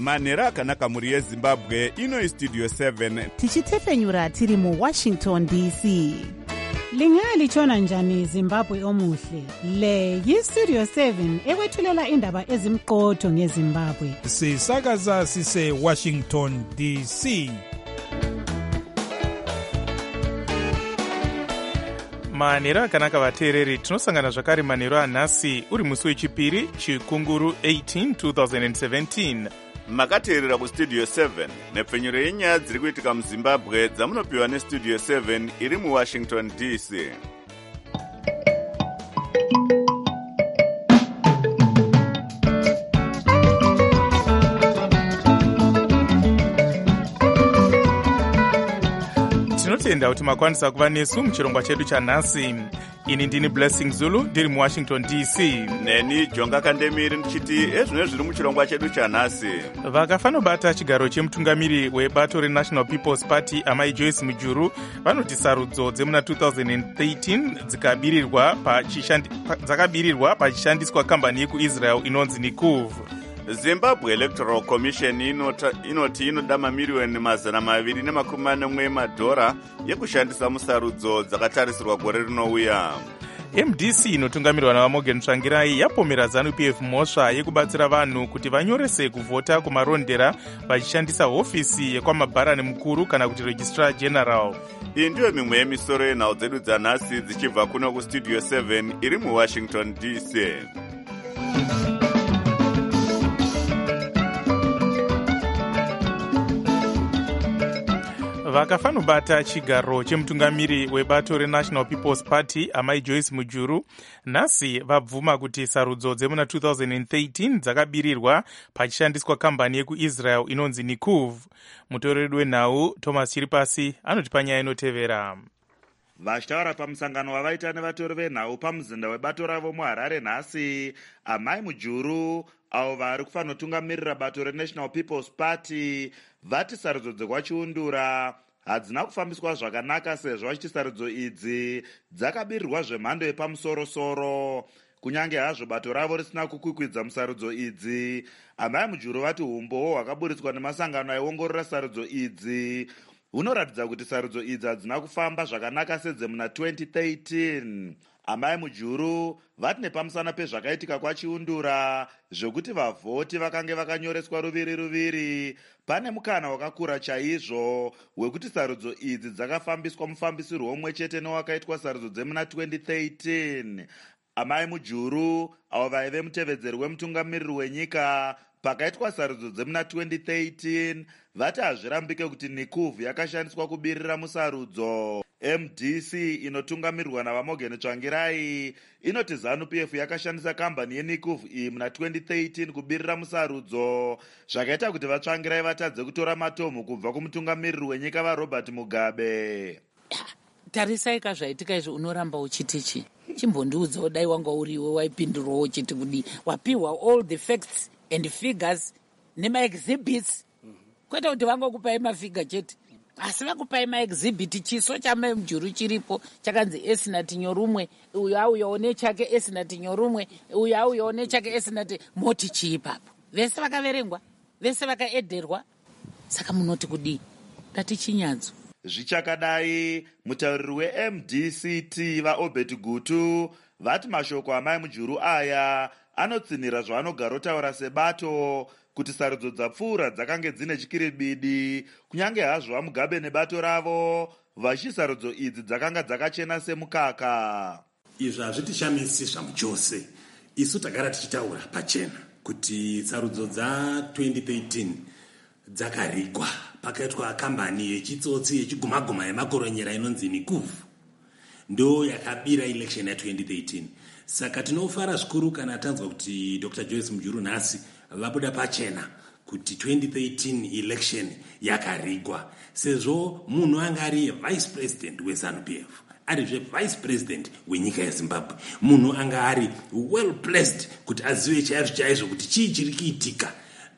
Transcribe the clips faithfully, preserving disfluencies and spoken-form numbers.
manhero akanaka mhuri yezimbabwe. Ino istudio seven tichitefenyura tiri muwashington D C. Lingalitshona njani Zimbabwe omuhle? Le yistudio seven ekwethulela indaba ezimqotho ngeZimbabwe. Sisakaza sise Washington D C. manhero akanaka vateereri, tinosangana zvakare manhero anhasi uri musi wechipiri chikunguru eighteen twenty seventeen. makateerera kustudio seven nepfenyuro yenyaya dziri kuitika muzimbabwe dzamunopiwa nestudio seven iri muwashington D C. tinotenda kuti makwanisa kuva nesu muchirongwa chedu chanhasi. Ini ndini Blessing Zulu ndiri muwashington D C. Neni Jonga Kandemiri ndichiti ezvino zviri muchirongwa chedu chanhasi. Vakafanobata chigaro chemutungamiri webato reNational People's Party amai Joyce Mujuru vanoti sarudzo dzemuna twenty thirteen dzikabirirwa pachishandi dzakabirirwa pachishandiswa kambani yekuIsrael inonzi Nikuv. Zimbabwe Electoral Commission inota, inoti inoda mamiriyoni mazana maviri nemakumi manomwe emadhora yekushandisa musarudzo dzakatarisirwa gore rinouya. M D C inotungamirwa navaMorgan Tsvangirai yapomera ZANU P F mhosva yekubatsira vanhu kuti vanyorese kuvhota kumarondera vachishandisa hofisi yekwamabharani mukuru kana kuti Registrar General. Iyi ndiyo mimwe yemisoro yenhau dzedu dzanhasi dzichibva kuno kustudio seven iri muwashington D C. vakafanobata chigaro chemutungamiri webato reNational People's Party amai Joyce Mujuru nhasi vabvuma kuti sarudzo dzemuna twenty thirteen dzakabirirwa pachishandiswa kambani yekuIsrael inonzi Nikuv. Mutoreri wenhau Thomas Chiripasi anoti panyaya inotevera. Vachitaura pamusangano wavaita nevatori venhau pamuzinda webato ravo muHarare nhasi, amai Mujuru avo vari kufanotungamirira bato reNational People's Party vati sarudzo dzekwachiundura hadzina kufambiswa zvakanaka sezvo vachiti sarudzo idzi dzakabirirwa zvemhando yepamusorosoro. Kunyange hazvo bato ravo risina kukwikwidza musarudzo idzi, amai Mujuru vati umbowo hwakaburitswa nemasangano aiongorora sarudzo idzi hunoratidza kuti sarudzo idzi hadzina kufamba zvakanaka sedzemuna twenty thirteen. Amai Mujuru vati nepamusana pezvakaitika kwachiundura zvokuti vavhoti vakange vakanyoreswa ruviri ruviri, pane mukana wakakura chaizvo wekuti sarudzo idzi dzakafambiswa mufambisirwo umwe chete newakaitwa sarudzo dzemuna twenty thirteen. Amai Mujuru avo vaive mutevedzeri wemutungamiriri wenyika pakaitwa sarudzo dzemuna twenty thirteen vati hazvirambike kuti Nikuv yakashandiswa kubirira musarudzo. M D C inotungamirwa navaMorgan Tsvangirai inoti ZANU P F yakashandisa kambani yeNikuv iyi muna twenty thirteen kubirira musarudzo, zvakaita kuti vaTsvangirai vatadze kutora matomhu kubva kumutungamiriri wenyika vaRobert Mugabe. Tarisai kazvaitika izvo unoramba uchitichi. Chimbondiudzawo dai wanga uriwe waipindurawo uchiti kudi wapiwa all the facts and figures nema-exhibits. Kwete kuti vangokupai mafigure chete, asi vakupai ma-exhibit. Chiso chamai Mujuru chiripo chakanzi esinati nyorumwe, uyo auyawo nechake esinati nyorumwe, uyo auyawo nechake esinati. Moti chii ipapo? Vese vakaverengwa, vese vakaedherwa. Saka munoti kudii? Tati chinyadzo. Zvichakadai, mutauriri we-M D C T vaObert Gutu vati mashoko amai Mujuru aya anotsinhira zvaanogarotaura sebato kuti sarudzo dzapfuura dzakange dzine chikiribidi, kunyange hazvo vaMugabe nebato ravo vachi sarudzo idzi dzakanga dzakachena semukaka. Izvi hazvitishamisi zvamuchose. Isu tagara tichitaura pachena kuti sarudzo dza twenty thirteen dzakarigwa pakaitwa kambani yechitsotsi yechigumaguma yemakoronyera inonzi Nikuv ndo yakabira election ya twenty thirteen. Saka tinofara zvikuru kana tanzwa kuti Doctor Joyce Mujuru nhasi vabuda pachena kuti twenty thirteen election yakarigwa, sezvo munhu anga ari vice president weZANU P F, arizve vice president wenyika yeZimbabwe, munhu anga ari well placed kuti azive chaizvo chaizvo kuti chii chiri kuitika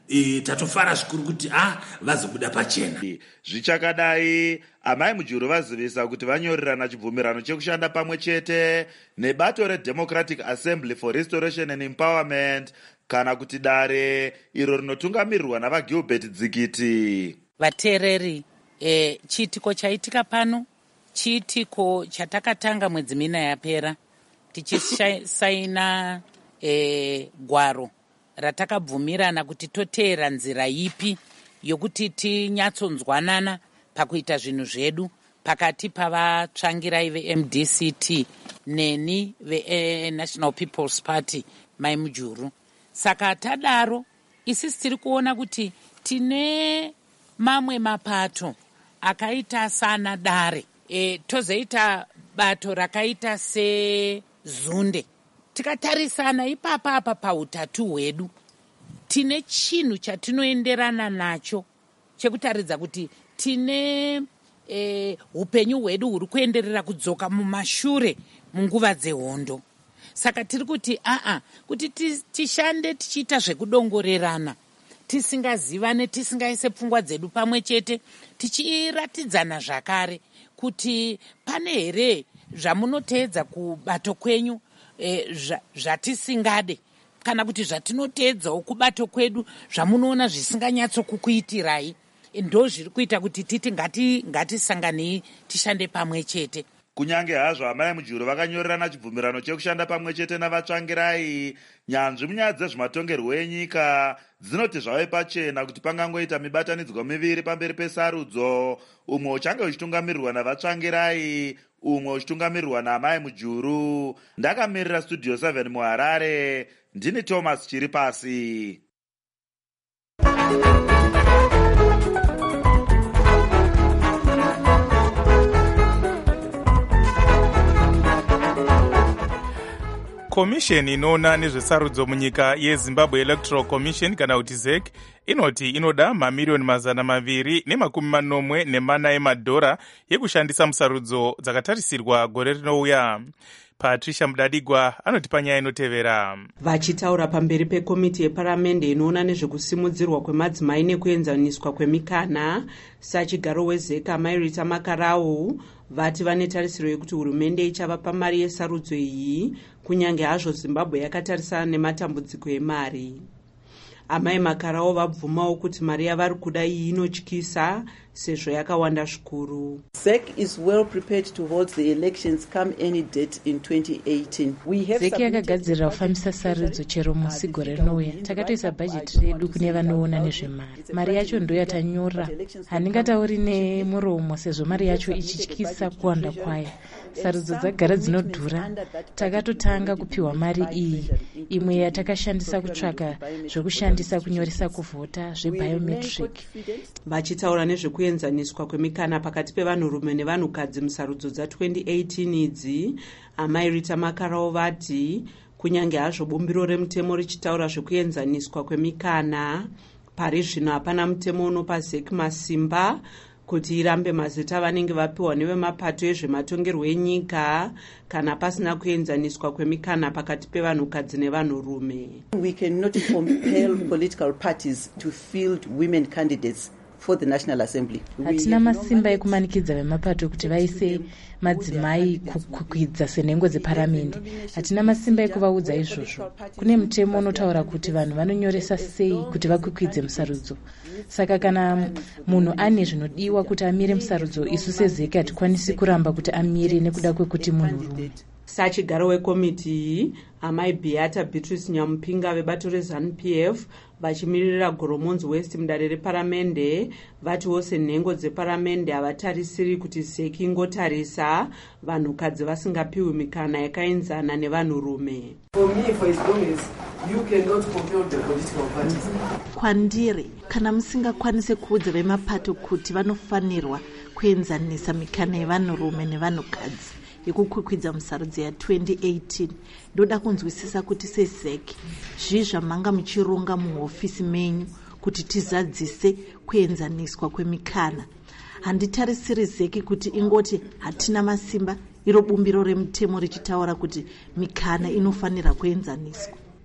e, tatofara zvikuru kuti a vazobuda pachena. Zvichakadai, amai Mujuru vazivisa kuti vanyorerana chibvumirano chekushanda pamwe chete nebato reDemocratic Assembly for Restoration and Empowerment, kana kuti dare iro rinotungamirirwa navaGilbert Dzikiti. Vateereri, e, chiitiko chaitika pano chiitiko chatakatanga mwedzi mina yapera tichisaina e, gwaro ratakabvumirana kuti toteera nzira ipi yokuti tinyatsonzwanana pakuita zvinhu zvedu pakati pavatsvangirai veM D C T neni veNational People's Party mai Mujuru. Saka tadaro isisi tiri kuona kuti tine mamwe mapato akaita sana dare, e, tozoita bato rakaita seZunde. Tikatarisana ipapa apa pautatu hwedu tine chinhu chatinoenderana nacho chekutaridza kuti tine e, upenyu hwedu huri kuenderera kudzoka mumashure munguva dzehondo. Saka tiri kuti aa kuti tishande tichiita zvekudongorerana, tisingazivane, tisingaise pfungwa dzedu pamwe chete, tichiratidzana zvakare kuti pane here zvamunoteedza kubato kwenyu e, zvatisingade, kana kuti zvatinoteedzawo kubato kwedu zvamunoona zvisinganyatsokukuitirai. Ndo zviri kuita kuti titi ngati ngatisanganei tishande pamwe chete. Kunyange hazvo amai Mujuru vakanyorerana chibvumirano chekushanda pamwe chete navatsvangirai, nyanzvi munyaya dzezvematongerwo enyika dzinoti zvave pachena kuti pangangoita mibatanidzwa miviri pamberi pesarudzo, umwe uchange uchitungamirirwa navatsvangirai, umwe uchitungamirirwa naamai Mujuru. Ndakamirira Studio seven muHarare, ndini Thomas Chiripasi. Komisheni inoona nezvesarudzo munyika yeZimbabwe Electoral Commission kana kuti Z E C inoti inoda mamiriyoni mazana maviri nemakumi manomwe nemana emadhora yekushandisa musarudzo dzakatarisirwa gore rinouya. Patricia Mudadigwa anoti panyaya inotevera. Vachitaura pamberi pekomiti yeparamende inoona nezvekusimudzirwa kwemadzimai nekuenzaniswa kwemikana, sachigaro weZ E C amai Rita Makarau vati vane tarisiro yekuti hurumende ichavapa mari yesarudzo iyi kunyange hazvo Zimbabwe yakatarisana nematambudziko emari. Amai Makarau vabvumawo kuti mari yavari kuda iyi inotyisa sezvo yakawanda zvikuru. Z E C is well prepared to hold the elections come any date in twenty eighteen. We have Z E C yakagadzirira kufambisa sarudzo chero musi gore rinouya. Takatoisa bhajeti redu kune vanoona nezvemari. Mari yacho ndo yatanyora. Handingatauri nemuromo sezvo mari yacho ichityisa kuwanda kwayo. Sarudzo dzagara dzinodhura. Takatotanga kupiwa mari iyi, imwe yatakashandisa kutsvaga zvekushandisa kunyoresa kuvhota zvebiometric. Vachitaura nezvekuenzaniswa kwemikana pakati pevanhurume nevanhukadzi musarudzo dza-twenty eighteen idzi, amai Rita Makarau vati kunyange hazvo bumbiro remutemo richitaura zvekuenzaniswa kwemikana, pari zvino hapana mutemo unopa Z E C masimba kuti irambe mazita vanenge vapiwa nevemapato ezvematongerwo enyika kana pasina kuenzaniswa kwemikana pakati pevanhukadzi nevanhurume. We cannot compel political parties to field women candidates for the National Assembly. Hatina masimba ekumanikidza vemapato kuti vaise madzimai kukwidza senhengo dzeparamende. Hatina masimba ekuvaudza izvozvo. Kune mutemo unotaura kuti vanhu vanonyoresa sei kuti vakwikwidze musarudzo. Saka kana munhu ane zvinodiwa kuti amire musarudzo, isu seZ E C hatikwanisi kuramba kuti amire nekuda kwekuti munhurume. Sachigaro wekomiti iyi, amai Beata Beatrice Nyamupinga vebato reZANU P F vachimirira Goromonzi West mudare reparamende vati wose nhengo dzeparamende havatarisiri kuti Z E C ingotarisa vanhukadzi vasingapiwi mikana yakaenzana nevanhurume. For me, for as long as you cannot compel the political parties. Kwandiri, kana musingakwanise kuudza vemapato kuti vanofanirwa kuenzanisa mikana yevanhurume nevanhukadzi yekukwikwidza musarudzo ya-twenty eighteen, ndoda kunzwisisa kuti seZ E C zvii zvamanga muchironga muhofisi menyu kuti tizadzise kuenzaniswa kwemikana. Handitarisiri Z E C kuti ingoti hatina masimba, iro bumbiro remutemo richitaura kuti mikana inofanira kuenzaniswa.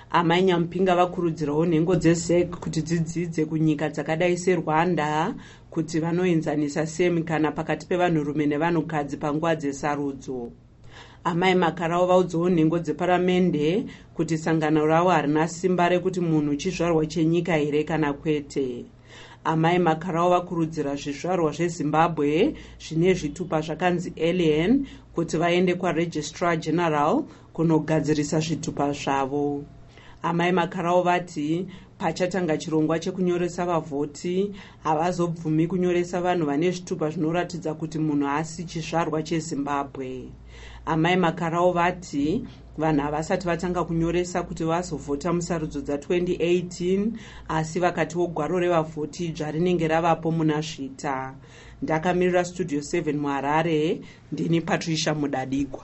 amai Nyampinga vakurudzirawo nhengo dzezec kuti dzidzidze kunyika dzakadai serwanda kuti vanoenzanisa sei mikana pakati pevanhurume nevanhukadzi panguva dzesarudzo. Amai Makarau vaudzawo nhengo dzeparamende kuti sangano ravo harina simba rekuti munhu chizvarwa chenyika here kana kwete. Amai Makarau vakurudzira zvizvarwa zveZimbabwe zvine zvitupa zvakanzi alien kuti vaende kwaregistrar general kunogadzirisa zvitupa zvavo. Amai Makarau vati pachatanga chirongwa chekunyoresa vavhoti havazobvumi kunyoresa vanhu vane zvitupa zvinoratidza kuti munhu haasi chizvarwa cheZimbabwe. Amai Makarau vati vanhu havasati vatanga kunyoresa kuti vazovhota musarudzo dza twenty eighteen asi vakatiwo gwaro revavhoti idzva rinenge ravapo muna svita. Ndakamirira studio seven muHarare, ndini Patricia Mudadigwa.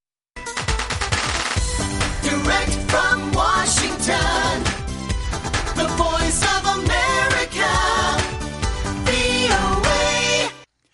Direct from Washington, the voice of America, V O A.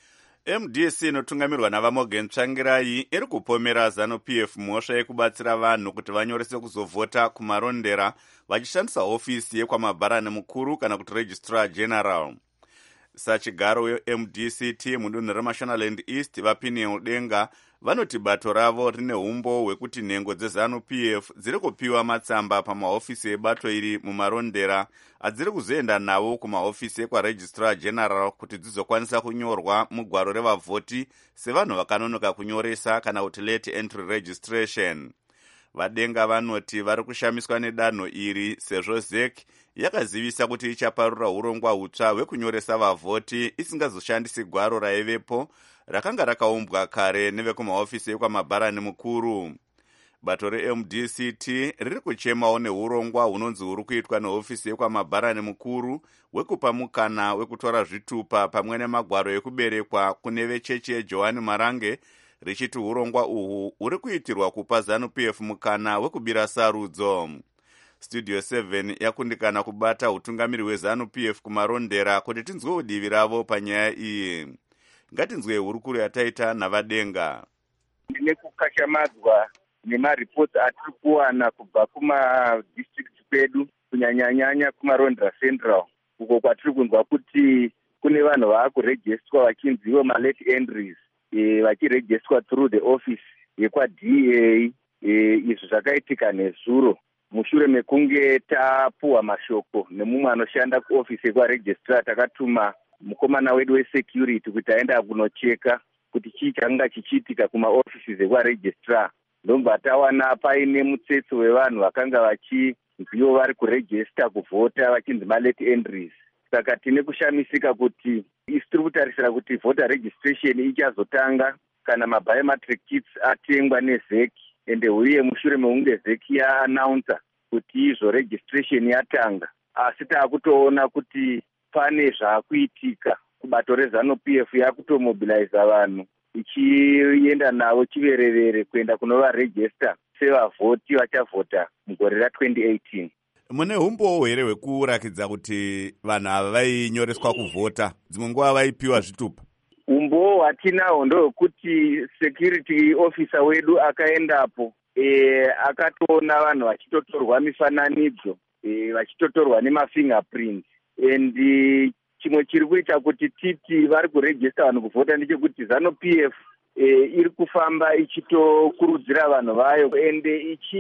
M D C inotungamirwa navaMorgan Tsvangirai iri kupomera ZANU-P F mhosva yekubatsira vanhu kuti vanyorese kuzovhota kumarondera vachishandisa hofisi yekwamabharani mukuru kana kuti registrar general. Sachigaro we-M D C T mudunhu reMashonaland East vaPinel Denga vanoti bato ravo rine umbo hwekuti nhengo dzeZANU-P F dziri kupiwa matsamba pamahofisi ebato iri mumarondera adziri kuzoenda nawo kumahofisi ekwaregistrar general kuti dzizokwanisa kunyorwa mugwaro revavhoti sevanhu vakanonoka kunyoresa kana kuti late entry registration. Vadenga vanoti vari kushamiswa nedanho iri sezvo zec yakazivisa kuti ichaparura urongwa hutsva hwekunyoresa vavhoti isingazoshandisi gwaro raivepo rakanga rakaumbwa kare nevekumahofisi ekwamabharani mukuru. Bato re-M D C T riri kuchemawo neurongwa hunonzi huri kuitwa nehofisi yekwamabharani mukuru hwekupa mukana wekutora zvitupa pamwe nemagwaro ekuberekwa kune vechechi yeJohani Marange, richiti urongwa uhu huri kuitirwa kupa ZANU-P F mukana wekubira sarudzo. Studio seven yakundikana kubata utungamiri hweZANU-P F kumarondera kuti tinzwe udivi ravo panyaya iyi. Ngatinzwe hurukuru yataita navadenga. Ndine kukashamadzwa nemaripoti atiri kuwana kubva kumadistricts kwedu kunyanyanyanya kumarondera central uko kwatiri kunzwa kuti kune vanhu vaakuregistwa vachinzi ivo malate entries e, vachiregistwa through the office yekwa-D A. E, izvi zvakaitika nezuro mushure mekunge tapuwa mashoko nemumwe anoshanda kuofisi yekwaregistrar. Takatuma mukomana wedu wesecurity kuti aenda kunocheka kuti chii changa chichiitika kumaofisi ekwaregistrar. Ndobva tawana paine mutsetse wevanhu vakanga vachinzivo vari kuregista kuvhota vachinzi malate entries. Saka tine kushamisika kuti isi tiri kutarisira kuti voter registration ichazotanga kana mabiometric kits atengwa nezec ende uye mushure mekunge zec yaanaunsa kuti izvo registration yatanga. Asi taakutoona kuti pane zvaakuitika kubato reZANU-P F yakutomobiliza vanhu ichienda navo chiverevere kuenda kunovaregista sevavhoti vachavhota mugore ra-twenty eighteen. Mune umbowo here hwekurakidza kuti vanhu ava vainyoreswa kuvhota dzimwe nguva vaipiwa zvitupa? Umbowo hwatinahwo ndohwekuti security officer wedu akaendapo e, akatoona vanhu vachitotorwa mifananidzo e, vachitotorwa nemafingerprints and chimwe chiri kuita kuti titi vari kuregista vanhu kuvhota ndechekuti ZANU-P F e, iri kufamba ichitokurudzira vanhu vayo ende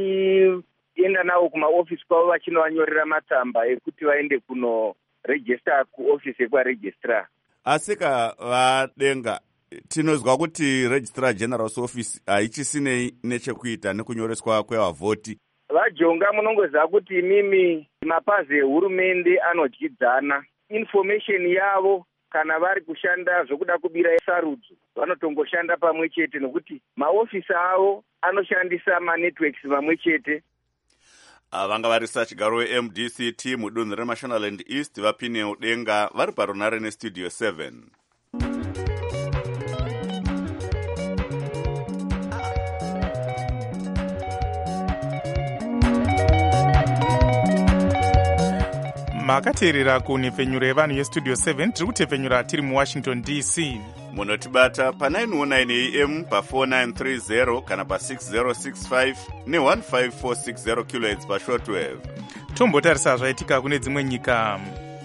ichienda navo kumaofisi kwavo vachinovanyorera matsamba ekuti vaende kunoregista kuofisi yekwaregistrar. Asika vadenga tinozwa kuti registrar general's office haichisinei nechekuita nekunyoreswa kwevavhoti. Vajonga munongoziva kuti mimi mapazi ehurumende anodyidzana. Information yavo kana vari kushanda zvokuda kubira sarudzo vanotongoshanda pamwe chete nokuti maofisi avo anoshandisa manetworks pamwe chete. Vanga vari sachigaro we-M D C T mudunhu reMashonaland East vaPinel Denga vari parunare nestudio seven. makateerera kunhepfenyuro yevanhu yestudio seven tiri kutepfenyura tiri muwashington D C. munotibata pa nine oh nine a m pa four nine three zero kana pa six zero six five ne one five four six zero kilohertz pa shortwave. Tombotarisa zvaitika kune dzimwe nyika.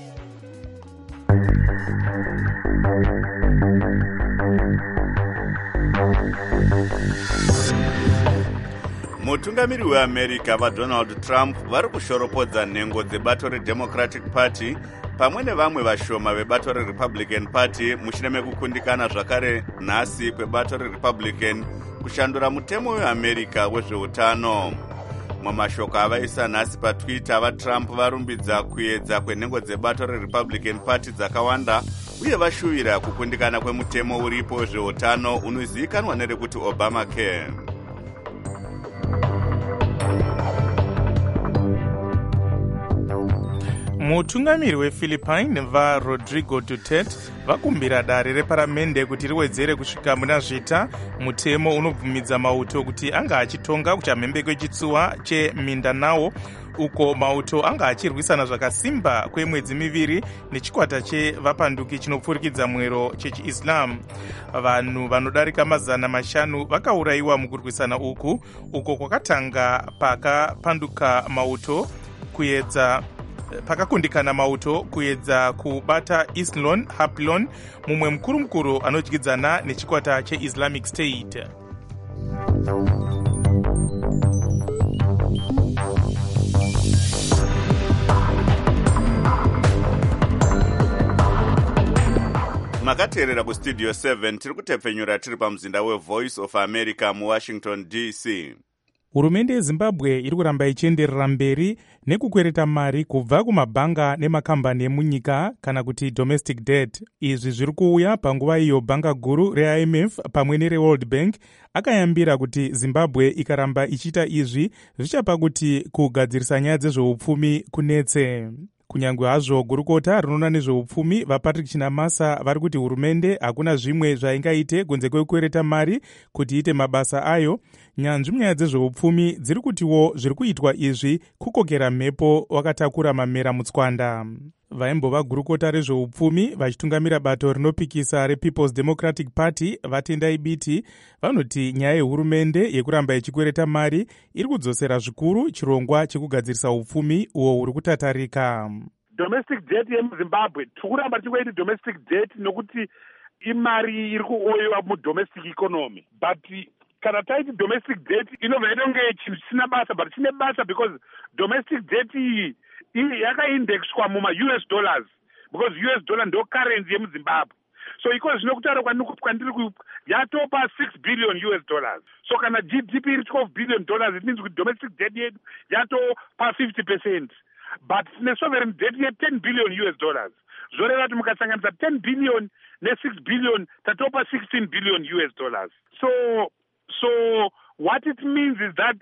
mutungamiri weamerica vadonald trump vari kushoropodza nhengo dzebato redemocratic party pamwe nevamwe vashoma vebato rerepublican party mushure mekukundikana zvakare nhasi kwebato rerepublican kushandura mutemo weamerica wezveutano. mumashoko avaisa nhasi patwitter vatrump varumbidza kuedza kwenhengo dzebato rerepublican party dzakawanda uye vashuvira kukundikana kwemutemo uripo wezveutano unozivikanwa nerekuti obamacare. mutungamiri wephilippine varodrigo duterte vakumbira dare reparamende kuti riwedzere kusvika muna zvita mutemo unobvumidza mauto kuti anga achitonga kuchamhembe kwechitsuwa chemindanao uko mauto anga achirwisana zvakasimba kwemwedzi miviri nechikwata chevapanduki chinopfurikidza mwero chechiislam. vanhu vanodarika mazana mashanu vakaurayiwa mukurwisana uku uko kwakatanga pakapanduka mauto kuedza pakakundikana mauto kuedza kubata islon hapilon mumwe mukuru mukuru anodyidzana nechikwata cheislamic state. makateerera kustudio seven tiri kutepfenyura tiri pamuzinda wevoice of america muwashington d c. hurumende yezimbabwe iri kuramba ichienderera mberi nekukwereta mari kubva kumabhanga nemakambani emunyika kana kuti domestic debt. izvi zviri kuuya panguva iyo bhanga guru re-I M F pamwe nere-World Bank akayambira kuti zimbabwe ikaramba ichiita izvi zvichapa kuti kugadzirisa nyaya dzezveupfumi kunetse. kunyange hazvo gurukota rinoona nezveupfumi vapatrick chinamasa vari kuti hurumende hakuna zvimwe zvaingaite kunze kwekukwereta mari kuti iite mabasa ayo. nyanzvi munyaya dzezveupfumi dziri kutiwo zviri kuitwa izvi kukokera mhepo wakatakura mamera mutswanda. vaimbova gurukota rezveupfumi vachitungamira bato rinopikisa repeoples democratic party vatendai biti vanoti nyaya yehurumende yekuramba ichikwereta mari iri kudzosera zvikuru chirongwa chekugadzirisa upfumi uwo huri kutatarika. domestic debt yemuzimbabwe tiri kuramba tichikoiti domestic debt nokuti imari iri kuoyiwa mudomestic economy, but kana taiti domestic debt inobva yatonge chinhu chisina basa, but chine basa because domestic debt iyi iyi yakaindexwa muma-U S dollars because U S dollar ndo currency yemuzimbabwe. so iko zvinokutaura kwandiri yatopa six billion U S dollars. so kana G D P iri twelve billion dollars it means kuti domestic debt yedu yatopa fifty percent, but ne-sovereign debt ye ten billion U S dollars. zvoreva kuti mukasanganisa ten billion ne-six billion tatopa sixteen billion U S dollars. so so what it means is that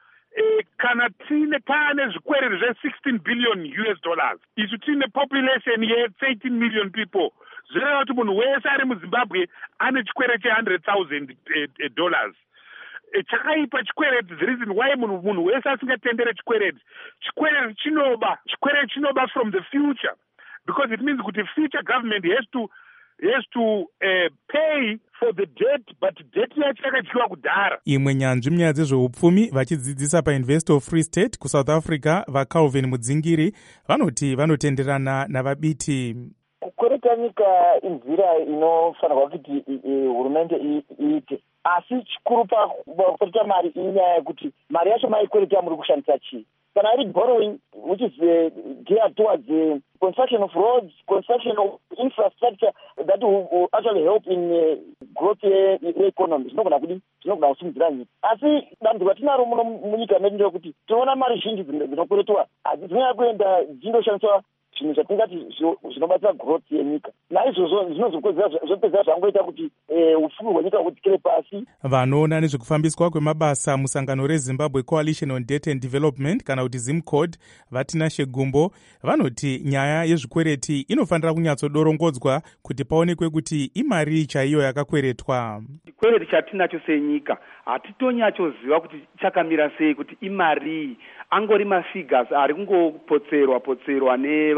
Uh, kana tine taane zvikwereri zve-sixteen billion U S dollars isu tine population ye-thirteen million people zvireva kuti munhu wese ari muzimbabwe ane chikwere che-one hundred thousand uh, dollars. Uh, chakaipa chikwereti, the reason why munhu munhu wese asingatendere chikwereti chikwereti chinoba chikwereti chinoba from the future, because it means kuti future government has to has to uh, pay for the debt, but debt yacho yakadyiwa kudhara. imwe nyanzvi munyaya dzezveupfumi vachidzidzisa pauniversity of free state kusouth africa vacalvin mudzingiri vanoti vanotenderana navabiti. kukwereta nyika inzira inofanirwa kuti hurumende iite, asi chikuru pakukwereta mari inyaya yekuti mari yacho maikwereta muri kushandisa chii. kana iri borrowing which is uh, geared towards uh, construction of roads, construction of infrastructure that will, will actually help in uh, growth yeeconomy, zvinogona kudi zvinogona kusimudzira nyika. asi dambudziko ratinaro muno munyika medu ndeyekuti tinoona mari zhinji dzinokweretwa hadzisina kuenda dzindoshandiswa zvinhu zvatingati zvinobatsira growth yenyika. naizvozvo zvinozokwedzera zvopedzera zvangoita kuti upfumi hwenyika hudzikire pasi. vanoona nezvekufambiswa kwemabasa musangano rezimbabwe coalition on debt and development kana kuti zimcod vatina shegumbo vanoti nyaya yezvikwereti inofanira kunyatsodorongedzwa kuti paonekwe kuti imari chaiyo yakakweretwa. chikwereti chatinacho senyika hatitonyatsoziva kuti chakamira sei, kuti imari angori mafigures ari kungopotserwa potserwa nevanhu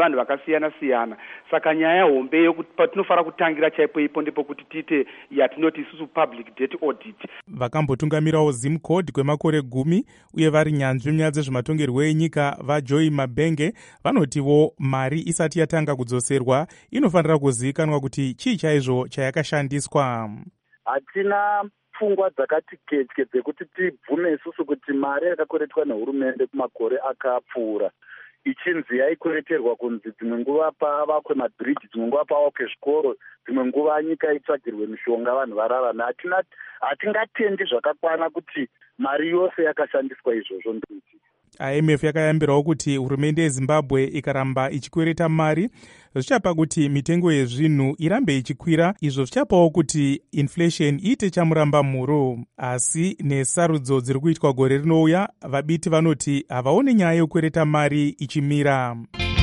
nevanhu vakasiyana siyana. Saka nyaya hombe yokuti patinofanira kutangira chaipo ipo ndipo kuti tiite yatinoti isusu public debt audit. Vakambotungamirawo Zimcode kwemakore gumi uye vari nyanzvi munyaya dzezvematongerwo enyika vaJoy Mabenge vanotiwo mari isati yatanga kudzoserwa inofanira kuzivikanwa kuti chii chaizvo chayakashandiswa. Hatina pfungwa dzakati ketye dzekuti tibvume isusu kuti mari yakakweretwa nehurumende kumakore akapfuura ichinzi yaikwereterwa kunzi dzimwe nguva pavakwe mabhiriji, dzimwe nguva pavakwe zvikoro, dzimwe nguva nyika itsvagirwe mishonga vanhu vararame. Hatina hatingatendi zvakakwana kuti mari yose yakashandiswa izvozvo nditi. I M F yakayambirawo kuti hurumende yeZimbabwe ikaramba ichikwereta mari zvichapa kuti mitengo yezvinhu irambe ichikwira, izvo zvichapawo kuti inflation iite chamuramba mhuro. Asi nesarudzo dziri kuitwa gore rinouya, vabiti vanoti havaoni nyaya yekukwereta mari ichimira.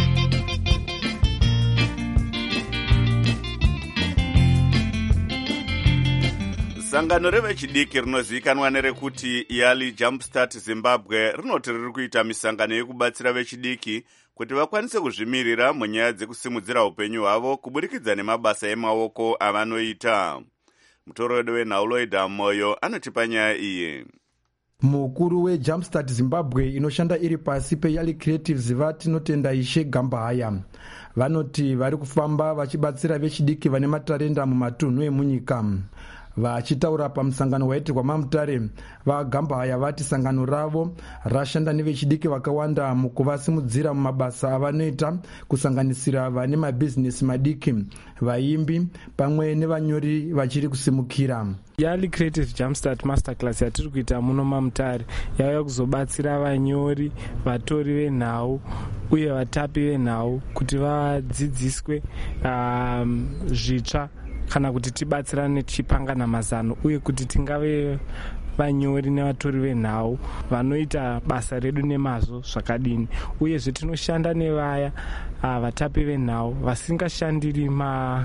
Sangano revechidiki rinozivikanwa nerekuti Yali Jumpstart Zimbabwe rinoti riri kuita misangano yekubatsira vechidiki kuti vakwanise kuzvimirira munyaya dzekusimudzira upenyu hwavo kuburikidza nemabasa emaoko avanoita. Mutoredo weNauloida Moyo anotipa nyaya iyi. Mukuru weJumpstart Zimbabwe inoshanda iri pasi peYali Creatives vatinotenda Ishe Gambahaya vanoti vari kufamba vachibatsira vechidiki vane matarenda mumatunhu emunyika. Vachitaura pamusangano waitirwa maMutare, vaGambahaya vati sangano ravo rashanda nevechidiki vakawanda mukuvasimudzira mumabasa avanoita, kusanganisira vane mabhizinesi madiki, vaimbi pamwe nevanyori vachiri kusimukira. Yali Creative Jumpstart Masterclass yatiri kuita muno maMutare yauya kuzobatsira vanyori, vatori venhau uye vatapi venhau kuti vadzidziswe um, zvitsva kana kuti tibatsirane tichipangana mazano uye kuti tingave vanyori nevatori venhau vanoita basa redu nemazvo zvakadini. Uyezve tinoshanda nevaya uh, vatapi venhau vasingashandiri ma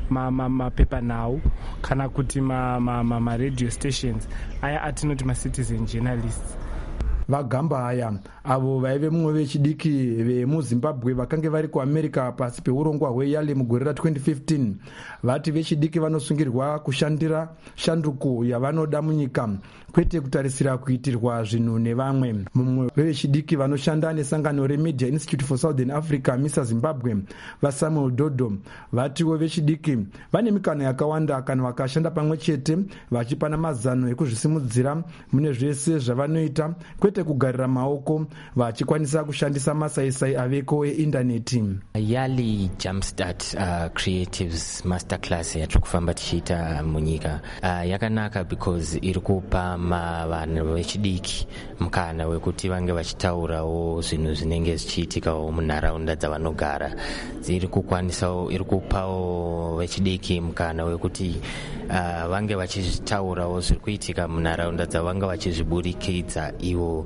mapepa nhau kana kuti maradio ma, ma stations aya atinoti macitizen journalists. VaGambahaya avo vaive mumwe vechidiki vemuZimbabwe vakange vari kuAmerica pasi peurongwa hweYali mugore ra twenty fifteen vati vechidiki vanosungirwa kushandira shanduko yavanoda munyika kwete kutarisira kuitirwa zvinhu nevamwe. Mumwe vechidiki vanoshanda nesangano reMedia Institute for Southern Africa Misa Zimbabwe vaSamuel Dodo vatiwo vechidiki vane mikana yakawanda kana vakashanda pamwe chete vachipana mazano ekuzvisimudzira mune zvese zvavanoita kwete kugarira maoko vachikwanisa kushandisa masaisai aveko eindaneti. Yali Jumpstart uh, Creatives Masterclass yatiri kufamba tichiita munyika uh, yakanaka because iri kupa vanhu vechidiki mukana wekuti vange vachitaurawo zvinhu zvinenge zvichiitikawo munharaunda dzavanogara. Dziri kukwanisawo iri kupawo vechidiki mukana wekuti uh, vange vachitaurawo zviri kuitika munharaunda dzavanga vachizviburikidza ivo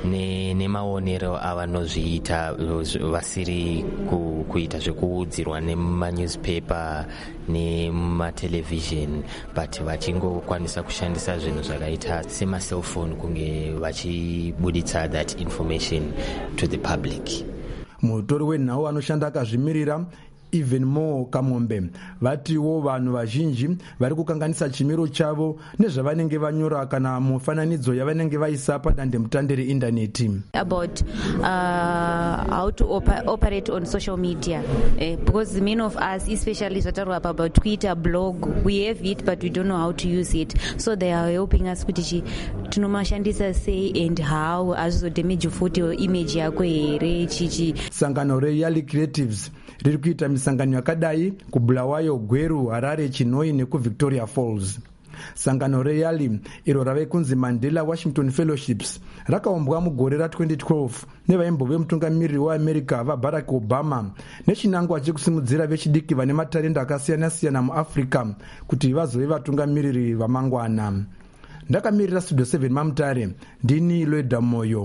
nemaonero avanozviita vasiri ku, kuita zvekuudzirwa nemanewspaper nematelevision but vachingokwanisa kushandisa zvinhu zvakaita semaselfone kunge vachibuditsa that information to the public. Mutori wenhau anoshanda akazvimirira Even More Kamombe vatiwo vanhu vazhinji vari kukanganisa chimiro chavo nezvavanenge vanyora kana mufananidzo yavanenge vaisa padandemutande reindaneti. About uh, how to op- operate on social media uh, because many of us, especially about Twitter, blog, we have it but we don't know how to use it, so they are helping us kuti tinomashandisa sei and how azodamage futi image yako here chichi. Sangano reYali Creatives riri kuita misangano yakadai kuBulawayo, Gweru, Harare, Chinoi nekuVictoria Falls. Sangano reYali iro rave kunzi Mandela Washington Fellowships rakaumbwa mugore ra twenty twelve nevaimbove mutungamiriri weAmerica vaBarack Obama nechinangwa chekusimudzira vechidiki vane matarenda akasiyana siyana muAfrica kuti vazove vatungamiriri vamangwana. Ndakamirira Studio seven maMutare, ndini Loida Moyo.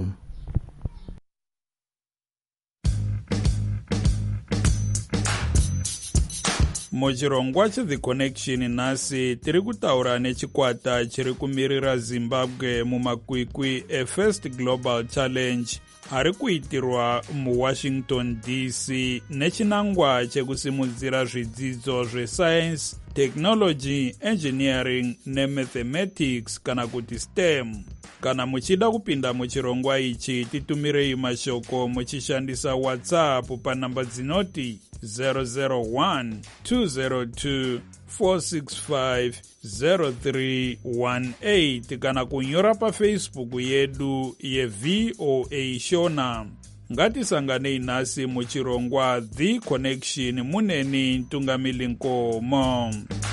muchirongwa cheThe Connection nhasi tiri kutaura nechikwata chiri kumirira Zimbabwe mumakwikwi eFirst Global Challenge ari kuitirwa muWashington D C nechinangwa chekusimudzira zvidzidzo zveScience, Technology, Engineering neMathematics kana kuti STEM. Kana muchida kupinda muchirongwa ichi titumirei mashoko muchishandisa WhatsApp panamba dzinoti zero zero one two zero two four six five zero three one eight kana kunyora paFacebook yedu yeV O A Shona. Ngatisanganei nhasi muchirongwa The Connection muneni Ntungamili Nkomo.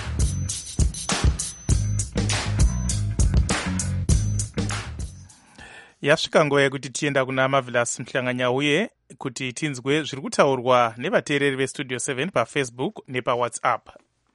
Yasvika nguva yekuti tienda kuna Marvelous Mhlanganyauye kuti tinzwe zviri kutaurwa nevateereri veStudio seven paFacebook nepaWhatsApp.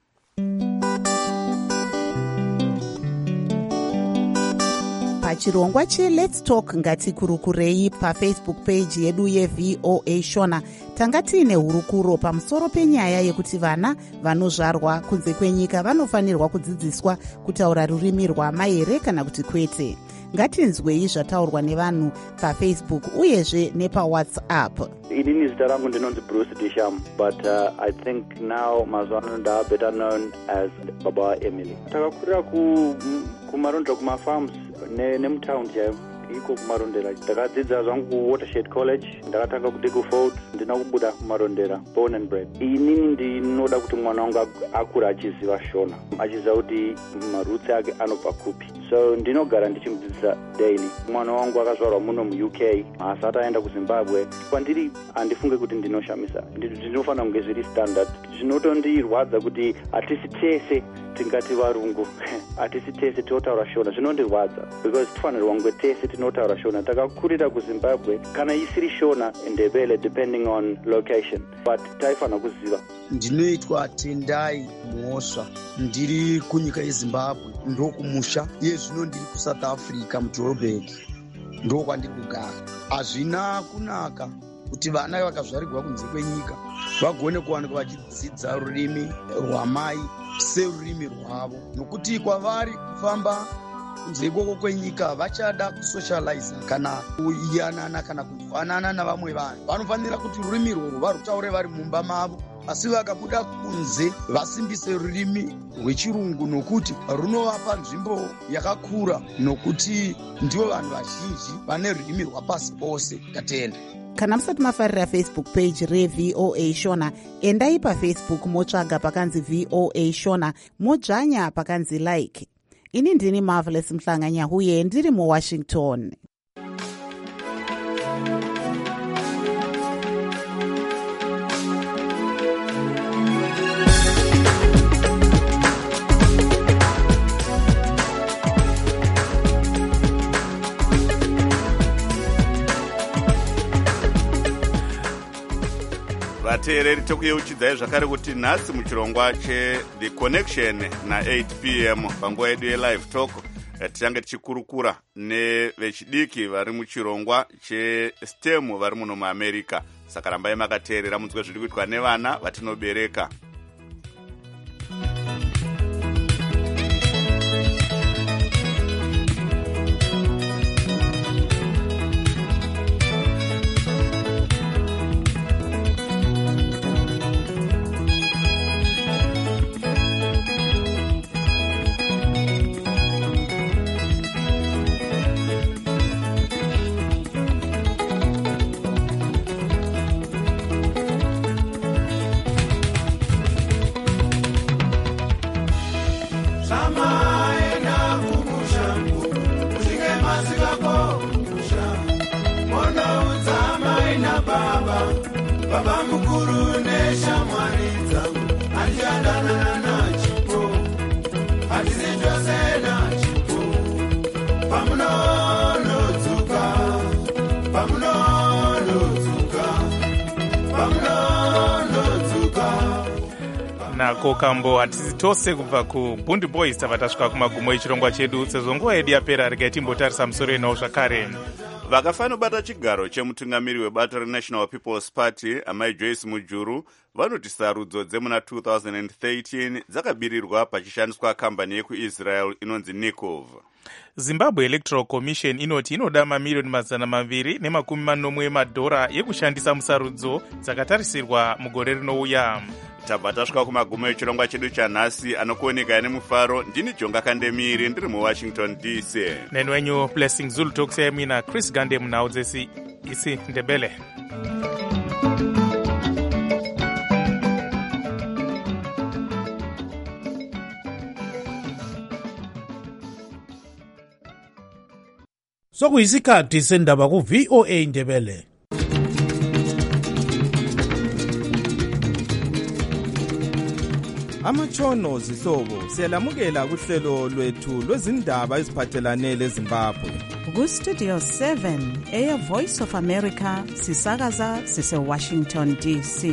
Pachirongwa cheLet's Talk ngatikurukurei paFacebook page yedu yeV O A Shona tanga tiine hurukuro pamusoro penyaya yekuti vana vanozvarwa kunze kwenyika vanofanirwa kudzidziswa kutaura rurimi rwamai here kana kuti kwete. Ngatinzwei zvataurwa nevanhu paFacebook uyezve nepawhatsapp. Inini zita rangu ndinonzi Bruce Disham, but uh, I think now mazwano nda better known as Baba Emily. Takakurira ku kumarondera kumafarms ne nemtown chaiyo iko kumarondera. Takadzidza zvangu kuWatershed College, ndakatanga kuDiggleford, ndina kubuda kumarondera, born and bred. Inini ndinoda kuti mwana wangu akura achiziva Shona, achiziva kuti maroots ake anobva kupi. So ndinogara ndichimudzidzisa daily. Mwana wangu akazvarwa muno muU K, asi ataenda kuZimbabwe. Kwandiri handifunge kuti ndinoshamisa, ndinofanira kunge zviri standard. Zvinotondirwadza kuti hatisi tese tingati varungu, hatisi tese tinotaura Shona, zvinondirwadza because tifanirwa kunge tese tinotaura Shona. Takakurira kuZimbabwe, kana isiri Shona Ndebele depending on location, but taifanira kuziva. Ndinoitwa Tendai Muosva, ndiri kunyika yeZimbabwe, ndokumusha. Iye zvino ndiri kuSouth Africa muJoburg, ndokwandiri kugara. Hazvina kunaka kuti vana vakazvarirwa kunze kwenyika vagone kuwanikwa vachidzidza rurimi rwamai serurimi rwavo, nokuti kwavari kufamba kunze ikoko kwenyika vachada kusocializa kana kuyanana kana kufanana navamwe vanhu. Vanofanira kuti rurimi rworwo varutaure vari mumba mavo, asi vakabuda kunze vasimbise rurimi rwechirungu nokuti runovapa nzvimbo yakakura, nokuti ndivo vanhu vazhinji vane rurimi rwapasi pose. Tatenda. Kana musati mafarira Facebook page reV O A Shona, endai paFacebook motsvaga pakanzi V O A Shona, modzvanya pakanzi like. Ini ndini Marvelous Mhlanganyauye ndiri muWashington. vateereri tokuyeuchidzai zvakare kuti nhasi muchirongwa cheThe Connection na8 p m panguva yedu yelive talk tichange tichikurukura nevechidiki vari muchirongwa cheSTEM vari muno muAmerica. Saka rambai makateerera munzwe zviri kuitwa nevana vatinobereka. Baba mukuru nesha mwaridza andiandana na chipo atizijose na chipo pamunono dzuka pamunono dzuka pamunono dzuka nako kambo hatisi tose kubva kuBundi Boys tava tasvika kumagumo echirongwa chedu. Sezvo nguva yedu yapera regai timbotarisa musoro enawo zvakare. vakafana bata chigaro chemutungamiri webato renational people's party amai Joyce Mujuru vanoti sarudzo dzemuna two thousand thirteen dzakabirirwa pachishandiswa kambani yekuisrael inonzi Nikov. Zimbabwe Electoral Commission inoti inoda mamiliyoni mazana maviri nemakumi manomwe emadhora yekushandisa musarudzo dzakatarisirwa mugore rinouya. Tabva tasvika kumagumo echirongwa chedu chanhasi anokuoneka nemufaro. Ndini Jonga Kandemiri ndiri muWashington D C. Neni wenyu Blessing Zulu Talks mina Chris Gande munhau dzesi isi Ndebele. Sokuyisikhathi sendaba ku V O A Ndebele. Amatshono zihlobo siyalamukela kuhlelo lwethu lwezindaba eziphathelane leZimbabwe. Ku Studio seven eya Voice of America sisakaza sise Washington D C.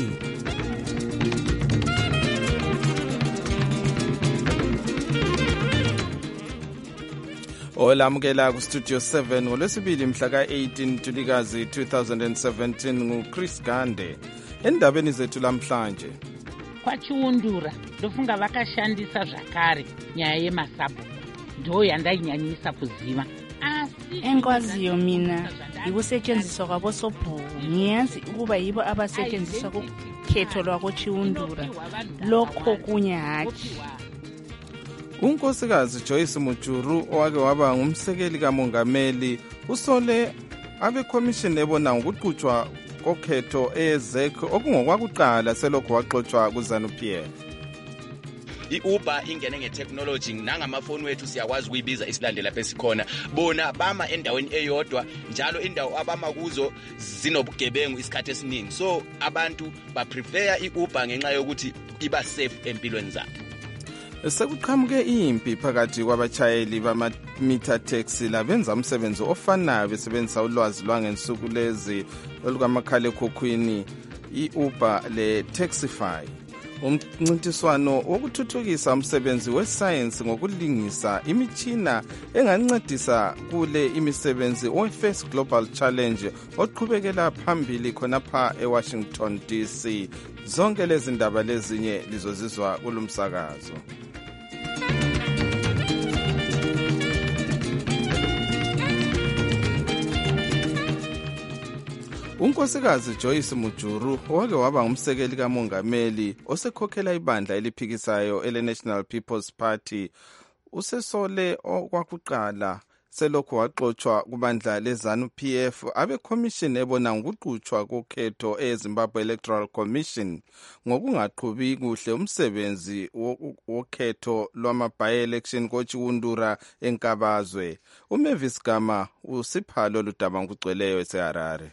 Olamukela ku Studio seven ngolwesibili mhla ka eighteen Ntulikazi two thousand seventeen ngu Chris Gande. Endabeni zethu lamhlanje. Kwachiundura ndofunga vakashandisa zvakare nyaya yemasabhuku ndo yandainyanyisa kuziva. Enkwaziyo mina ikusetshenziswa kwabosobhuku ngiyazi ukuba yibo abasetshenziswa kukhetho lwakochiundura lokho kunye hatshi. Unkosikazi Joyce Mujuru owake waba ngumsekeli kamongameli usole abe commission ebona ngokuqhutshwa kokhetho ezek okungokwakuqala selokho waxoxwa kuZANU-P F. I-Uber ingene nge-technology nangamafoni wethu siyakwazi ukuyibiza isilandela pesikhona bona bama endaweni eyodwa njalo indawo abama kuzo zinobugebengu isikhathi esiningi so abantu baprefer i-Uber ngenxa yokuthi iba safe empilweni zabo. Sekuqhamuke impi phakathi kwabachayeli bama-meter taxi labenza umsebenzi ofanayo besebenzisa ulwazi lwangensuku lezi olukamakhalekhukhwini i-Uber le-Taxify. Umncintiswano wokuthuthukisa umsebenzi wesayensi ngokulingisa imitshina engancedisa kule imisebenzi we-First Global Challenge oqhubekela phambili khonapha eWashington D C. Zonke lezi ndaba lezinye lizozizwa kulumsakazo. Unkosikazi Joyce Mujuru owake waba ngumsekeli kamongameli osekhokhela ibandla eliphikisayo ele-National People's Party usesole okwakuqala selokho waxoxwa kubandla leZANU-P F abe commission ebona ngokuqhutshwa kokhetho eZimbabwe Electoral Commission ngokungaqhubi kuhle umsebenzi wokhetho lwama-by-election kochiundura enkabazwe. uMavis Gama usiphalo ludaba ngokugcweleyo eseHarare.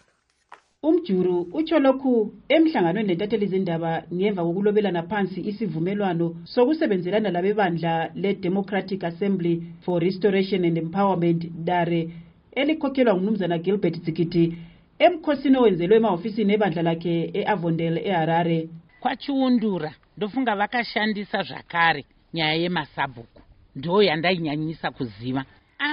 Umjuru utsho lokhu emhlanganweni lentatheli zindaba ngemva kokulobelana phansi isivumelwano sokusebenzelana labebandla le-Democratic Assembly for Restoration and Empowerment DARE elikhokhelwa ngumnumzana Gilbert Zikiti emkhosini owenzelwe emahofisini ebandla lakhe e-Avondale eHarare. Kwachiundura ndofunga vakashandisa zvakare nyaya yemasabhuku ndo yandainyanyisa kuziva.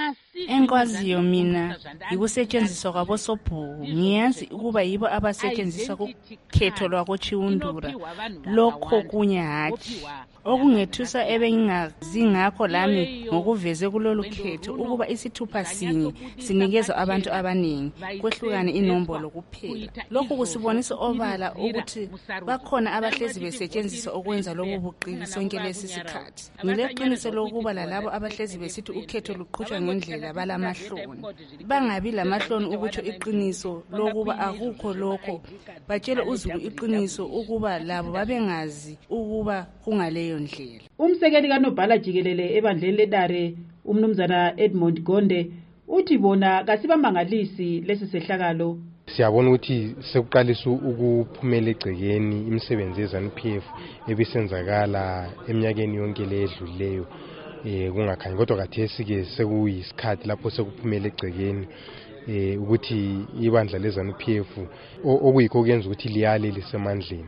Enkwaziyo mina ikusetshenziswa kwabosobhuku ngiyazi ukuba yibo abasetshenziswa kukhetho lwakochiundura lokho kunye hatshi. Okungethusa ebengingazi ngakho lami ngokuveze kulolu khetho ukuba isithupha sinye sinikezwa abantu abaningi kwehlukane inombolo kuphela. Lokhu kusibonisa obala ukuthi bakhona abahlezi besetshenziswa ukwenza lobu buqili sonke lesi sikhathi. Ngileqiniso lokuba lalabo abahlezi besithi ukhetho luqhutshwa ngendlela balamahloni. Bangabi lamahloni ukuthi iqiniso lokuba akukho lokho batshele uZulu iqiniso ukuba labo babengazi ukuba kungaleyo ndlela. Umsekeli kaNobhala Jikelele ebandleni leDare umnumzana Edmond Gonde uthi bona kasibamangalisi lesi sehlakalo. Siyabona ukuthi sekuqalisa ukuphumela egcekeni imisebenzi yeZANU-P F ebisenzakala eminyakeni yonke ledlulileyo eh kungakhanyi kodwa kathesi ke sekuyisikhathi lapho sekuphumela egcekeni eh ukuthi ibandla leZANU-P F okuyikho kuyenza ukuthi liyale lisemandleni.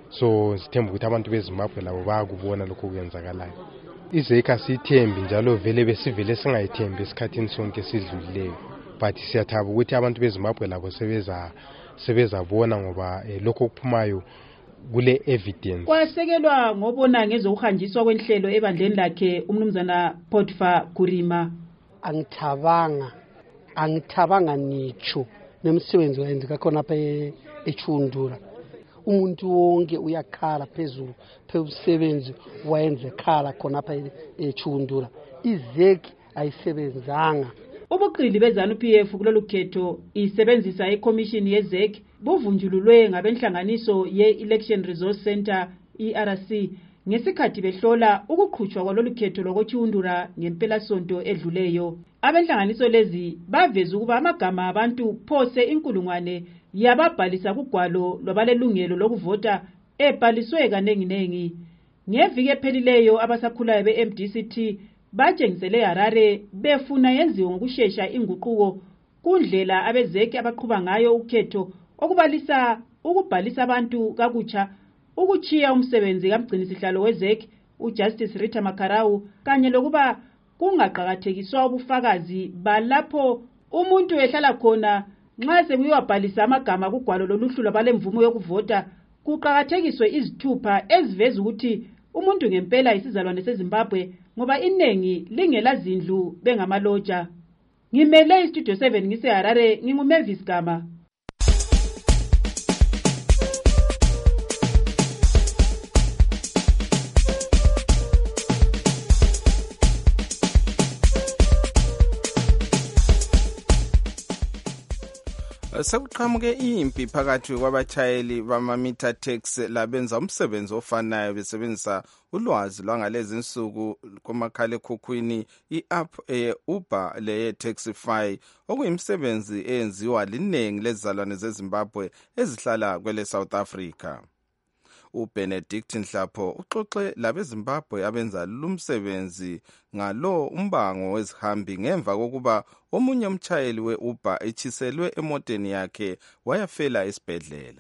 So sithemba ukuthi abantu beZimbabwe labo bayakubona lokho kuyenzakalayo. Izeka sithembi njalo vele besivele singayithembi esikhathini sonke sidlulileyo but siyathaba ukuthi abantu beZimbabwe labo sebeza sebezabona ngoba eh, lokho okuphumayo kule evidence. Kwasekelwa ngobona ngezokuhanjiswa kwenhlelo ebandleni lakhe umnumzana Potiphar Kurima. Angithabanga angithabanga nicho nemsebenzi wayenzeka khona apha eChundura. Umuntu wonke uyakhala phezulu phezulu wayenzekhala khona apha eChundura. Izeki ayisebenzanga. Ubuqili bezanu P F kulolu khetho isebenzisa iCommission yeZek buvunjululwe ngabenhlanganiso ye-Election Resource Center E R C ngesikhathi behlola ukuqhutshwa kwalolu khetho lokuChundura ngempela sonto edluleyo. Abenhlanganiso lezi baveza ukuba amagama abantu phose inkulungwane yababhalisa kugwalo lwabalelungelo lokuvota ebhaliswe kanenginengi. Ngeviki ephelileyo abasakhulayo be-M D C T batshengisele Harare befuna yenziwe ngokusheshsha inguquko kundlela abezeki abaqhuba ngayo ukhetho okubalisa ukubhalisa abantu kakutsha, ukuchiya umsebenzi kamgcinisihlalo wezeki uJustice Rita Makarau kanye lokuba kungaqhakathekiswa ubufakazi balapho umuntu ehlala khona nxa sekuyabhalisa amagama kugwalo loluhlu lwabalemvumo yokuvota. Kuqhakathekiswe izithupha eziveza ukuthi umuntu ngempela isizalwane seZimbabwe ngoba inengi lingela zindlu bengamaloja. Ngimele iStudio seven ngise Harare, nginguMavis Gama. Sekuqhamuke impi phakathi kwabatshayeli bama-meter taxi labenza umsebenzi ofanayo besebenzisa ulwazi lwangalezi insuku kumakhalekhukhwini i-app e-Uber leye-Taxify okuyimisebenzi eyenziwa linengi lezizalwane zeZimbabwe ezihlala kwele South Africa. uBenedict Nhlapho uxoxe labeZimbabwe abenza lumsebenzi ngalo umbango wezihambi ngemva kokuba omunye umtshayeli we-Uber echiselwe emoteni yakhe wayafela esibhedlela.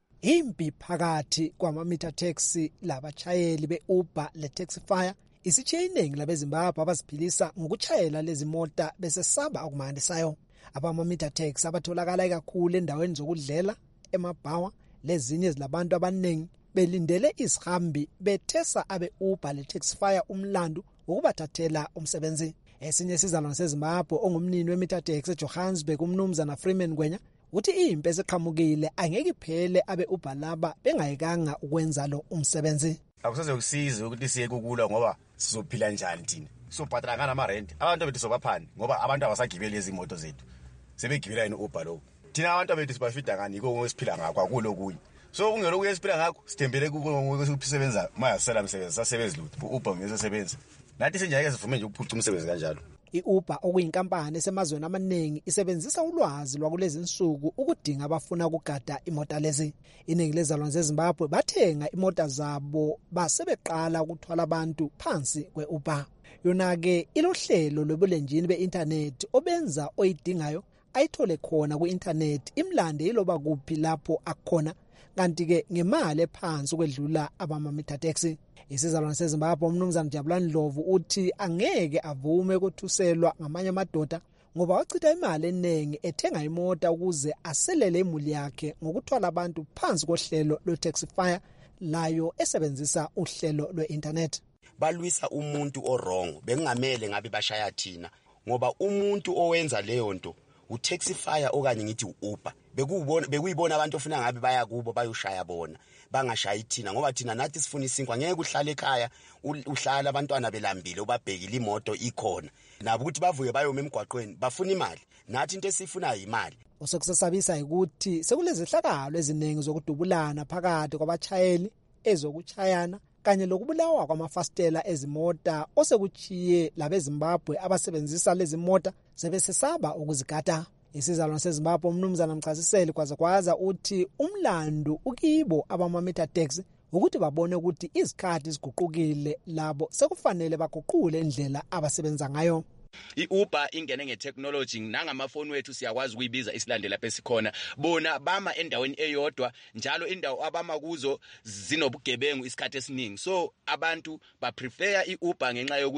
Impi phakathi kwama-meter taxi labatshayeli be-Uber le-Taxify isitshiye iningi labeZimbabwe abaziphilisa ngokutshayela lezi mota besesaba okumandisayo. Abama-meter taxi abatholakala kakhulu endaweni zokudlela, emabhawa lezinye ezilabantu abaningi belindele izihambi bethesa abe-Uber le-Taxify umlando wokubathathela umsebenzi. Esinye sizalwane seZimbabwe ongumnini we-meter taxi eJohannesburg umnumzana Freeman Ngwenya uthi impi esiqhamukile angeke iphele abe-Uber laba bengayekanga ukwenza lo umsebenzi. Akusaze kusize ukuthi siye kukulwa ngoba sizophila njani thina. Sobhadala ngana ama-rent. Abantu bethu sobaphani ngoba abantu abasagibeli izimoto zethu. Sebegibela yini Uber lo. Thina abantu bethu sibafida ngani iko ngosiphila ngakho akulo kunye. So ungelo kuyesiphila ngakho sithembele kusebenza mayasela umsebenzi sasebenzi lutho uBuber ngesebenza. Nathi sinjake sivume nje ukuphuca umsebenzi kanjalo. I-Uber okuyinkampani esemazweni amaningi isebenzisa ulwazi lwakulezi insuku ukudinga abafuna ukugada imota lezi. Iningi lezalwane zeZimbabwe bathenga imota zabo basebeqala ukuthwala abantu phansi kwe-Uber. Yona-ke ilohlelo lobulenjini be-internet obenza oyidingayo ayithole khona ku-internet imlande iloba kuphi lapho akhona, kanti-ke ngemali ephansi ukwedlula abama-meter taxi. Isizalwane seZimbabwe umnumzana Jabulani Ndlovu uthi angeke avume ukuthuselwa ngamanye amadoda ngoba wachitha imali eningi ethenga imota ukuze aselele imuli yakhe ngokuthwala abantu phansi kohlelo lwe-Taxify layo esebenzisa uhlelo lwe-internet. Balwisa umuntu orongo bengamele ngabe bashaya thina ngoba umuntu owenza leyo nto uTaxify okanye ngithi uUber bekubona bekuyibona abantu ofuna ngabe baya kubo bayoshaya bona bangashayi thina ngoba thina nathi sifuna isinkwa ngeke uhlale ekhaya uhlala abantwana belambile ubabhekile imoto ikhona nabo ukuthi bavuye bayoma emgwaqweni bafuna imali nathi into esifunayo imali. Osokusesabisa ukuthi sekulezihlakalo eziningi zokudubulana phakathi kwabatshayeli ezokuchayana kanye lokubulawa kwamafastela ezimota osekuchiye labeZimbabwe abasebenzisa lezi mota sebesesaba ukuzigada. Isizalwane seZimbabwe umnumzana Mchaziseli kwaze kwaza uthi umlando ukibo abama-meter taxi ukuthi babone ukuthi izikhathi ziguqukile labo sekufanele baguqule indlela abasebenza ngayo. I-Uber ingene ngetechnology nangamafoni wethu siyakwazi ukuyibiza isilandela lapha esikhona bona bama endaweni eyodwa njalo indawo abama kuzo zinobugebengu isikhathi esiningi so abantu ba prefer i-Uber ngenxa yokuthi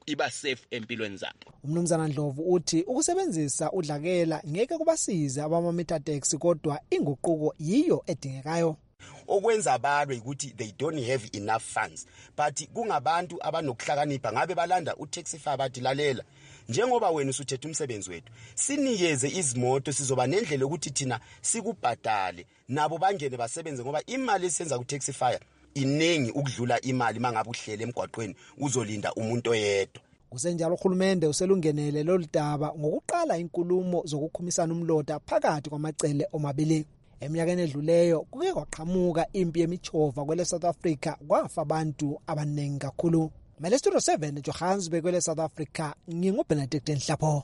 iba safe empilweni zabo. Umnumzana Ndlovu uthi ukusebenzisa udlakela ngeke kubasize abama-meter taxi kodwa inguquko yiyo edingekayo. Okwenza abalwe ukuthi they don't have enough funds, but kungabantu abanokuhlakanipha ngabe balanda utaxify bathi lalela njengoba wena usuthethe umsebenzi wethu sinikeze izimoto sizoba nendlela ukuthi thina sikubhadale nabo bangene basebenze ngoba imali esenza ku taxify iningi ukudlula imali mangabe uhlele emgwaqweni uzolinda umuntu oyedwa. Kusenjalo uhulumende uselungenele loludaba ngokuqala inkulumo zokukhumisana umlota phakathi kwamacele omabili. Eminyakeni edluleyo kuke kwaqhamuka impi yemichova kwele South Africa kwafa abantu abaningi kakhulu. Mele Studio seven Johannesburg kwele South Africa nginguBenedict Nhlapho.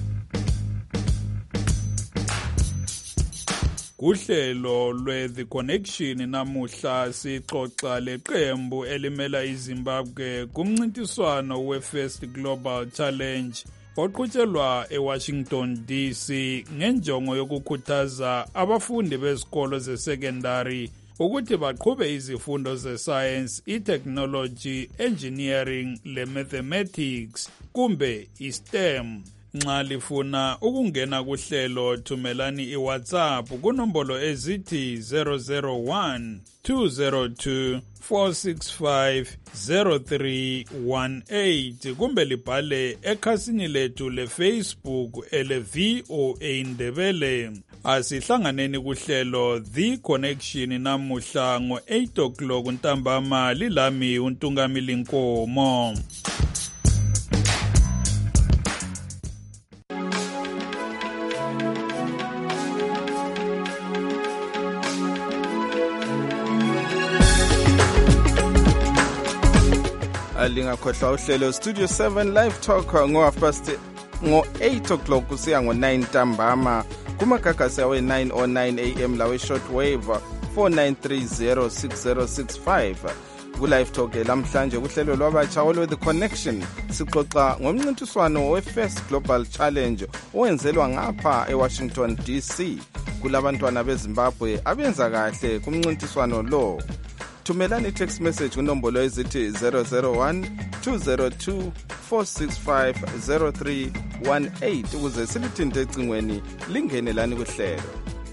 Kuhlelo lwe The Connection namuhla sixoxa leqembu elimela iZimbabwe kumncintiswano we-First Global Challenge oqhutshelwa eWashington D C ngenjongo yokukhuthaza abafundi bezikolo ze-secondary ukuthi baqhube izifundo ze-science, i-technology, engineering le-mathematics kumbe i-STEM. Nxa lifuna ukungena kuhlelo thumelani iWhatsApp kunombolo ezithi zero zero one two zero two four six five zero three one eight kumbe libhale ekhasini lethu leFacebook ele V O A Ndebele. Asihlanganeni kuhlelo The Connection namuhla ngo eight o'clock ntambama lilami uNtungamili Nkomo. Lingakhohlwa uhlelo Studio seven Live Talk ngo half past ngo eight o'clock kusiya ngo nine ntambama kumagagasi awe nine oh nine A M lawe shortwave four nine three zero six zero six five. Ku Live Talk lamhlanje kuhlelo lwabatsha olo The Connection sixoxa ngomncintiswano we-First Global Challenge owenzelwa ngapha eWashington D C kulabantwana beZimbabwe abenza kahle kumncintiswano lo. Thumelani text message kunombolo ezithi zero zero one two zero two four six five zero three one eight ukuze silithinte ecingweni lingene lani kuhlelo.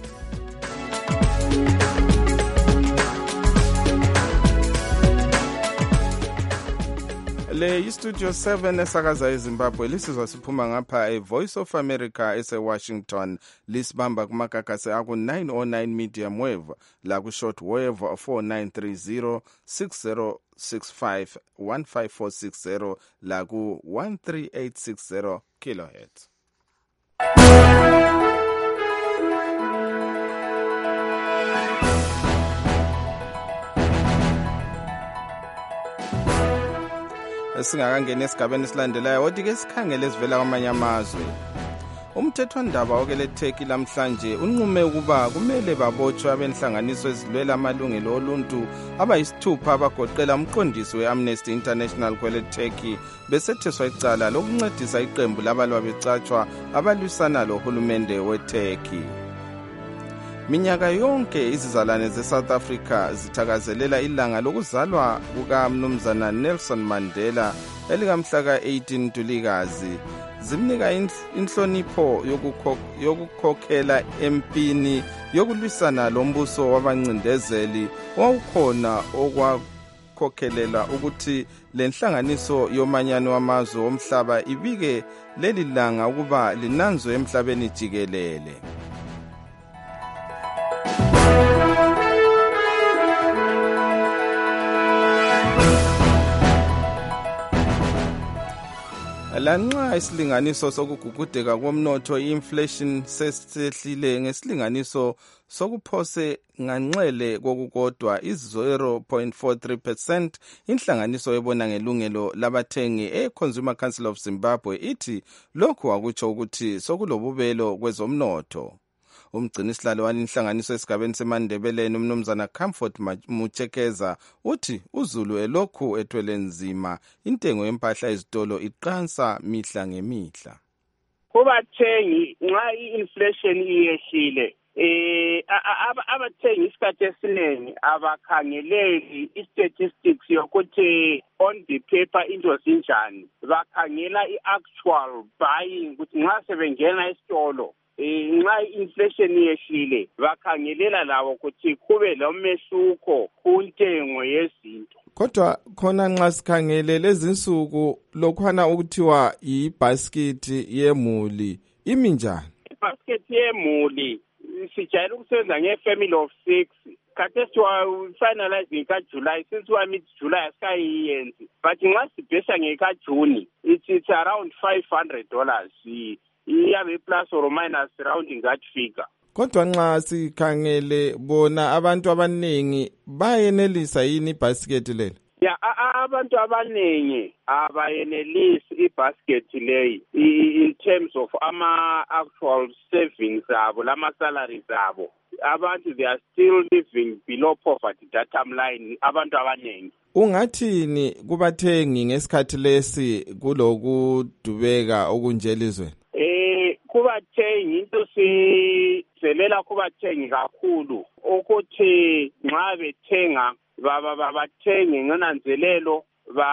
Le Studio seven esakaza eZimbabwe lisizwa siphuma ngapha eVoice of America eseWashington lisibamba kumagagasi aku nine oh nine medium wave la ku short wave four nine three zero six zero six five one five four six zero la ku one three eight six zero kilohertz. Singakangena esigabeni esilandelayo kodwa ke sikhangele esivela kwamanye amazwe. Umthethwandaba okele Turkey lamhlanje unqume ukuba kumele babotshwe abenhlanganiso ezilwela amalungelo oluntu abayisithupha abagoqela umqondisi weAmnesty International kwele Turkey besetheswa icala lokuncedisa iqembu labalwa becatshwa abalwisana lohulumende weTurkey. Minyaka yonke izizalwane ze-South Africa zithakazelela ilanga lokuzalwa kukaMnumzana Nelson Mandela elikamhla eighteen Ntulikazi. Zimnika inhlonipho yokukhokhela empini yokulwisana lombuso wabancindezeli owawukhona okwakhokhelela ukuthi lenhlanganiso yomanyano wamazwe omhlaba ibike leli langa ukuba linanzwe emhlabeni jikelele. Lanxa isilinganiso sokugugudeka komnotho i-inflation sesehlile ngesilinganiso sokuphose nganxele kokukodwa i-zero point four three percent, inhlanganiso ebona ngelungelo labathengi e-Consumer Council of Zimbabwe ithi lokhu akutsho ukuthi sokulobubelo kwezomnotho. Umgcinisihlalo walinhlanganiso esigabeni seMandebeleni uMnumzana Comfort Muchekeza uthi uZulu elokhu ethwele nzima intengo yempahla ezitolo iqansa mihla ngemihla. Kubathengi nxa i-inflation iyehlile eh abathengi isikhathi esiningi abakhangeleli i-statistics yokuthi on the paper into zinjani, bakhangela i-actual buying ukuthi nxa sebengena esitolo nxa inflation yehlile bakhangelela lawo ukuthi kube lomehluko kuntengo yezinto. Kodwa khona nxa sikhangele lezi insuku lokhwana ukuthiwa yi-basket yemuli imi njani? I-basket yemuli sijayele ukusebenza nge-family of six. Khathesi finalizing ka-July, since we are mid-July asikayiyenzi. But nxa sibhesa ngeka-June, it's, it's around five hundred dollars. Iyabe plus or minus rounding that figure. Kodwa nxa sikhangele bona abantu abaningi bayenelisa yini ibasket leli? Ya abantu abaningi abayenelisi ibasket leyi in terms of ama actual savings abo lama salaries abo. Abantu they are still living below poverty datum line abantu abaningi. Ungathini kubathengi ngesikhathi lesi kulokudubeka okunjelizweni? Eh kubathengi into sizelela kubathengi kakhulu ukuthi nxa bethenga baba babathenge ngonanzelelo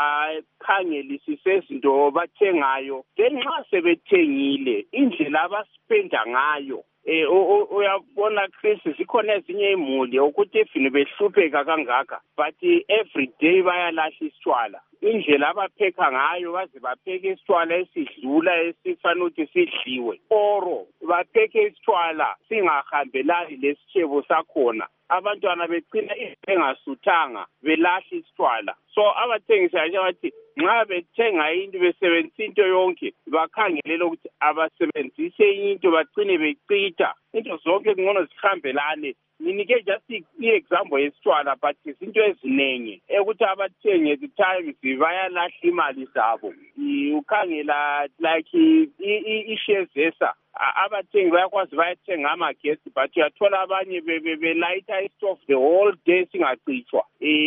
bakhangelisise izinto bathengayo ngenxa sebethengile indlela abaspenda ngayo. Eh uyabona Chris sikhona ezinye imuli ukuthi ifini behlupheka kangaka but every day bayalahla isitshwala. Indlela abapheka ngayo baze bapheke isitshwala esidlula esifanele ukuthi sidliwe oro bapheke isitshwala singahambelani lesitshebo sakhona. Abantwana becina bengasuthanga belahla isitshwala. So abathengisi aje bathi nxa bethenga into besebenzisa into yonke bakhangelela ukuthi abasebenzise into bagcine becitha into zonke ngono zihambelane. Ninike just i-example yesitshwala but izinto ezinengi ukuthi abathengi at the times bayalahla imali zabo. Ukhangela like i-shares esa abathengi bayakwazi bayathenga amagesi but uyathola abanye belayitha istove the whole day singacitshwa.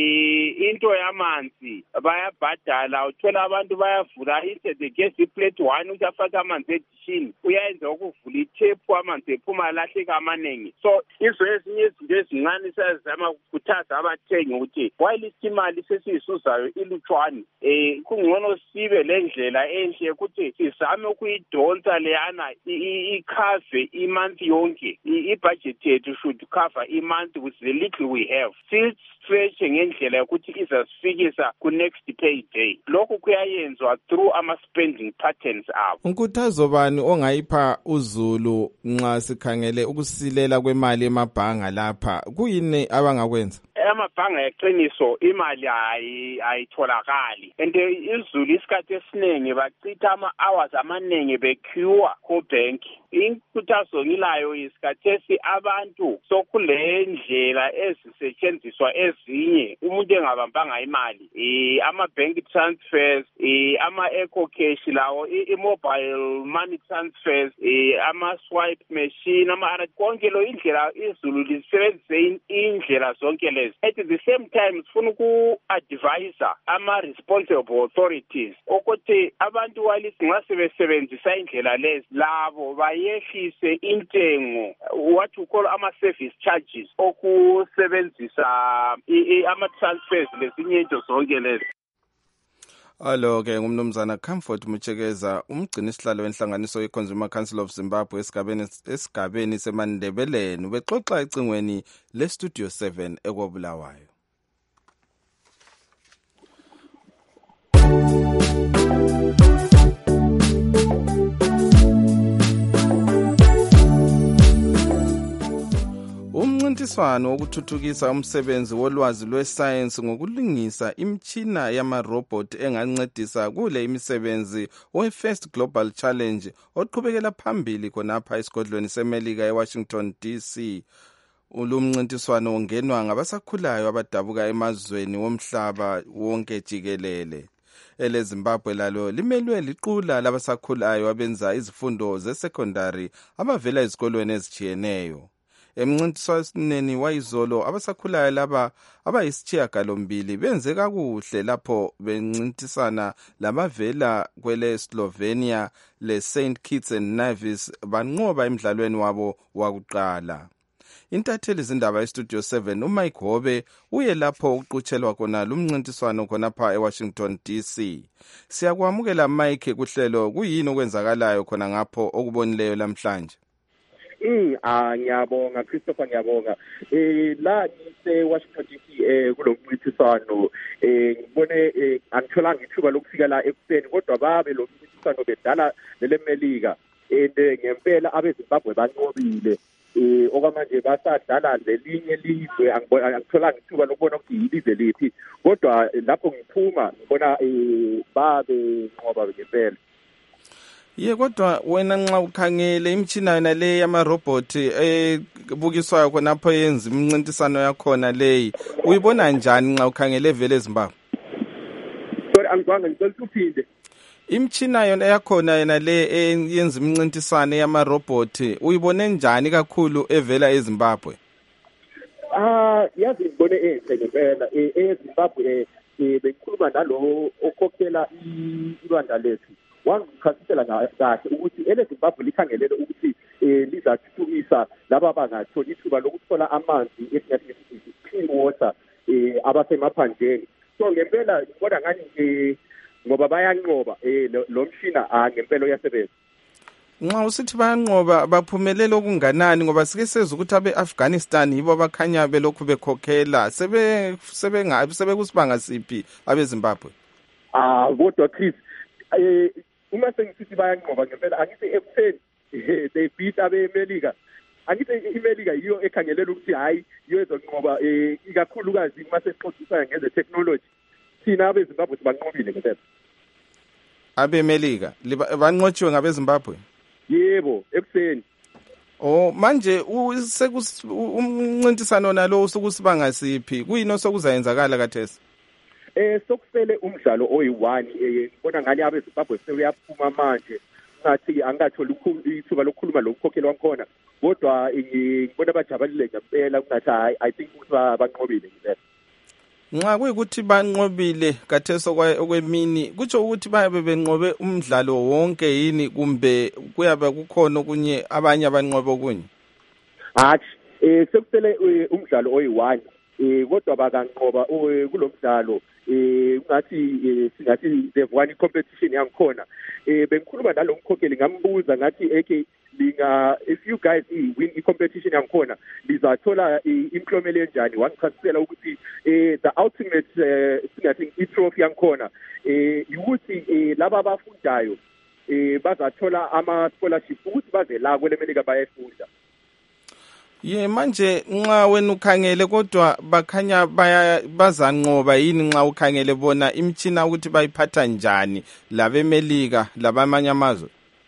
Into yamanzi bayabhadala uthola abantu bayavula into the gas plate one ukuthi afake amanzi edishini uyayenza ukuvula itepu amanzi ephuma alahleka amaningi. So izo ezinye izinto ezincane siyazama ukukhuthaza abathengi ukuthi while isimali sesiyisuzayo ilutshwane eh kungcono sibe lendlela enhle ukuthi sizame ukuyidonsa leyana ikhave imonth yonke. I-budget yethu should cover imonth with the little we have. Still stretch ngendlela yokuthi izasifikisa ku next payday. Lokho kuyayenzwa through ama spending patterns abo. Unkuthazo bani ongayipha uZulu nxa sikhangele ukusilela kwemali emabhanga lapha kuyini abangakwenza? Amabhanga eqiniso imali ayitholakali and iZulu isikhathi esiningi bachitha ama hours amaningi bequeue ku bank. Inkuthazo ngilayo isikhathesi abantu sokule ndlela ezisetshenziswa ezinye umuntu engabambanga imali eh ama bank transfers eh ama eco cash lawo i-mobile money transfers eh ama swipe machine ama konke lo indlela iZulu lisebenzise indlela zonke lezi. At the same time sifuna uku-advise ama responsible authorities ukuthi abantu walisi nxa sebesebenzisa indlela lezi labo bayehlise intengo what you call ama service charges okusebenzisa ama transfers lezinye into zonke lezi. Alo ke ngumnumzana Comfort Mutshekeza umgcini isihlalo wenhlanganiso ye-Consumer Council of Zimbabwe esigabeni esigabeni semandebeleni bexoxa ecingweni le-Studio seven ekobulawayo. Umncintiswano wokuthuthukisa umsebenzi wolwazi lwesayensi ngokulungisa imtshina yamarobot engancedisa kule imisebenzi we-First Global Challenge oqhubekela phambili khonapha esigodlweni seMelika eWashington D C. Ulumncintiswano ongenwa ngabasakhulayo abadabuka emazweni womhlaba wonke jikelele. Ele Zimbabwe lalo limelwe liqula labasakhulayo abenza izifundo ze-secondary abavela ezikolweni ezijiyeneyo. Emncintiswaneni wayizolo abasakhulayo laba abayisishiyagalombili benze kakuhle lapho bencintisana labavela kwele Slovenia le Saint Kitts and Nevis banqoba emidlalweni wabo wakuqala. intatheli zindaba estudio seven uMike Hobe uye lapho ukuqutshelwa khona lumncintiswano khonapha eWashington D C. Siyakwamukela Mike kuhlelo, kuyini okwenzakalayo khona ngapho okubonileyo namhlanje? Mm ah ngiyabonga Christopher, ngiyabonga. Eh la ngise Washington D C eh kulomncintiswano eh ngibone angitholanga ithuba lokufika la ekuseni, kodwa babe lo mncintiswano bedala lemelika and ngempela abeZimbabwe banqobile. Eh okwamanje basadlala lelinye lizwe, angitholanga ithuba lokubona ukuthi yilizwe liphi, kodwa lapho ngiphuma ngibona eh babe nqoba ngempela. Ye kodwa wena nxa ukhangele imtshina yona le yamarobot ebukiswayo khonapho yenza imncintiswano yakhona leyi, uyibona njani nxa ukhangele vele eZimbabwe? Sorry angizwanga, ngicela ukuphinde. Imtshina yona yakhona yena le yenza imncintiswano yamarobot uyibone njani kakhulu evela eZimbabwe? Ah yazi ngibone enhle ngempela eZimbabwe. Eh bengikhuluma nalo okhokhela iRwanda lethu, wangichasisela kahle ukuthi eleZimbabwe likhangelele ukuthi eh lizathuthukisa laba bangatholi ithuba lokuthola amanzi esingathi clean water eh abasemaphandleni. So ngempela ngibona ngani eh ngoba bayanqoba eh lo mshina ah ngempela uyasebenza. Nxa usithi bayanqoba baphumelela okunganani, ngoba sike sezwe ukuthi abeAfghanistan yibo abakhanya belokhu bekhokhela, sebe sebengabi sebekusibanga siphi abeZimbabwe? Ah kodwa Chris eh uma sengisithi bayanqoba ngempela angithi ekutheni they beat abeMelika, angithi iMelika yiyo ekhangelela ukuthi hayi iyozonqoba eh ikakhulukazi uma sesixoxisana ngeze technology. Thina abeZimbabwe sibanqobile ngempela. abeMelika banqotshiwe ngabeZimbabwe? Yebo ekuseni. Oh manje umncintiswano nalo usukusibanga siphi, kuyini osokuzayenzakala kathesi? Eh sokusele umdlalo oyi-one eh ngibona ngani abeZimbabwe sebeyaphuma manje, ngathi angatholi ithuba lokukhuluma lokukhokhela wankhona, kodwa ngibona bajabulile ngempela kungathi hayi I think ukuthi banqobile ngempela. Nxa kuyikuthi banqobile kathesi okwemini, kutsho ukuthi bayabe benqobe umdlalo wonke yini, kumbe kuyabe kukhona okunye abanye abanqobe okunye? Hathi eh sekusele umdlalo oyi-one eh kodwa bakanqoba kulomdlalo eh ngathi singathi the one competition yangikhona. Eh bengikhuluma nalo mkhokheli ngambuza ngathi eke linga if you guys win i competition yangikhona lizathola imklomelo enjani, wangichasisela ukuthi eh the ultimate singathi i trophy yangikhona eh ukuthi laba abafundayo eh bazathola ama scholarship ukuthi baze la kwelemelika bayefunda. Ye manje nxa wena ukhangele kodwa bakhanya baya bazanqoba yini, nxa ukhangele bona imtshina ukuthi bayiphatha njani labeMelika labamanye amazwe?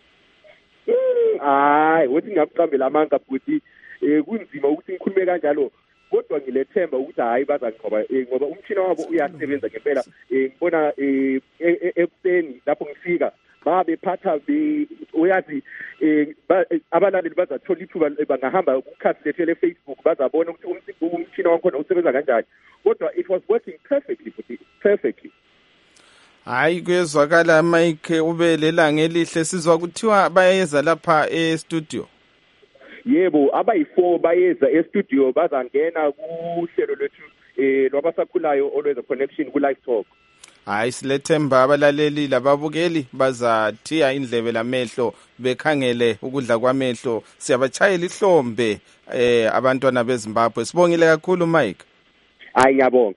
Hayi uthi ngiyaqambela amanga futhi eh kunzima ukuthi ngikhulume kanjalo, kodwa ngilethemba ukuthi hayi bazanqoba ngoba umtshina wabo uyasebenza ngempela. Eh ngibona eh ekuseni lapho ngifika babe phatha uyazi eh abalandeli bazathola ithuba bangahamba ukukhathi lethu le Facebook bazabona ukuthi umtshina wakhona usebenza kanjani, kodwa it was working perfectly perfectly. Hayi kuyezwakala Mike ube lelanga elihle, sizwa kuthiwa bayeza lapha e studio. Yebo abayi-four bayeza e studio, bazangena kuhlelo lwethu eh lwabasakhulayo always connection ku live talk. Hayi silethemba abalaleli lababukeli bazathiya indlebe lamehlo bekhangele ukudla kwamehlo. Siyabachayela ihlombe eh abantwana beZimbabwe. Sibongile kakhulu Mike. Hayi ngiyabonga.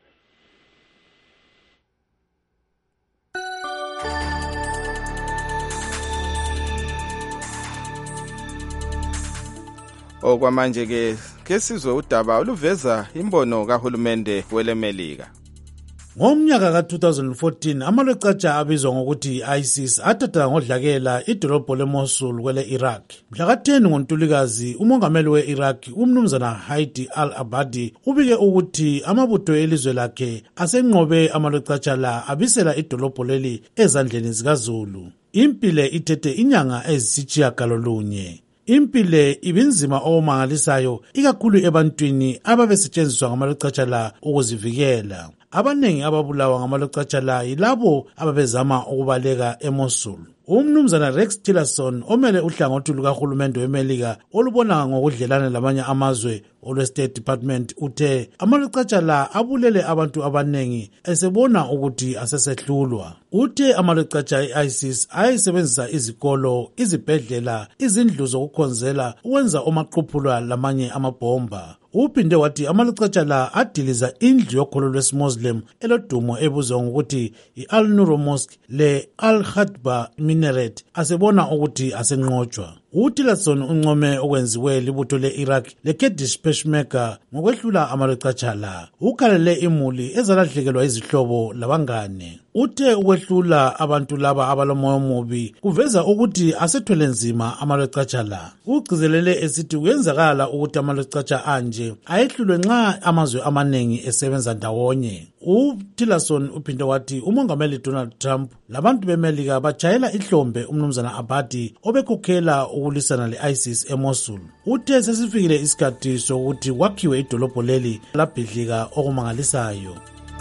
Okwamanje ke kesizwe udaba oluveza imbono kahulumende welemelika. Ngomnyaka ka two thousand fourteen amalwecatsha abizwa ngokuthi ISIS athatha ngodlakela idolobho leMosul kwele Iraq. Mhla ka ten ngoNtulikazi umongameli we-Iraq umnumzana Haidi al-Abadi ubike ukuthi amabutho elizwe lakhe asenqobe amalwecatsha la abisela idolobho leli ezandleni zikaZulu. Impile ithethe inyanga ezisitshiyagalolunye. Impile ibinzima omangalisayo ikakhulu ebantwini ababesetshenziswa ngamalwecatsha la ukuzivikela. abaningi ababulawa ngamaloqatsha la yilabo ababezama ukubaleka eMosul. Umnumzana Rex Tillerson omele uhlangothi lukahulumende weMelika olubona ngokudlelana lamanye amazwe olwe-State Department uthe amaloqatsha la abulele abantu abanengi esebona ukuthi asesehlulwa. Uthe amaloqatsha e-ISIS ayisebenzisa izikolo, izibhedlela, izindlu zokukhonzela ukwenza omaqhuphula lamanye amabhomba. Uphinde wathi amaloqatsha la adiliza indlu yokholo lwesimuslim elodumo ebuzwa ngokuthi i-Al-Nur Mosque le Al-Khatba Minaret asebona ukuthi asenqotshwa. UTillerson uncome okwenziwe libutho le-Iraq le-Kurdish Peshmerga ngokwehlula amaloqatsha la. Ukhalele imuli ezalahlekelwa izihlobo labangane. Uthe ukwehlula abantu laba abalomoya omubi kuveza ukuthi asethwele nzima amaloqatsha la. Ugcizelele esithi kuyenzakala ukuthi amaloqatsha anje ayehlulwe nxa amazwe amaningi esebenza ndawonye. UTillerson uphinde wathi umongameli Donald Trump labantu beMelika bajayela ihlombe umnumzana Abadi obekhokhela ukulwisana le-ISIS eMosul. Uthe sesifikile isikhathi sokuthi kwakhiwe idolobho leli labhidlika okumangalisayo.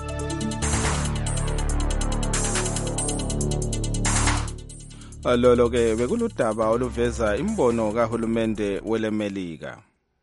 Lolo ke bekuludaba oluveza imbono kahulumende weleMelika.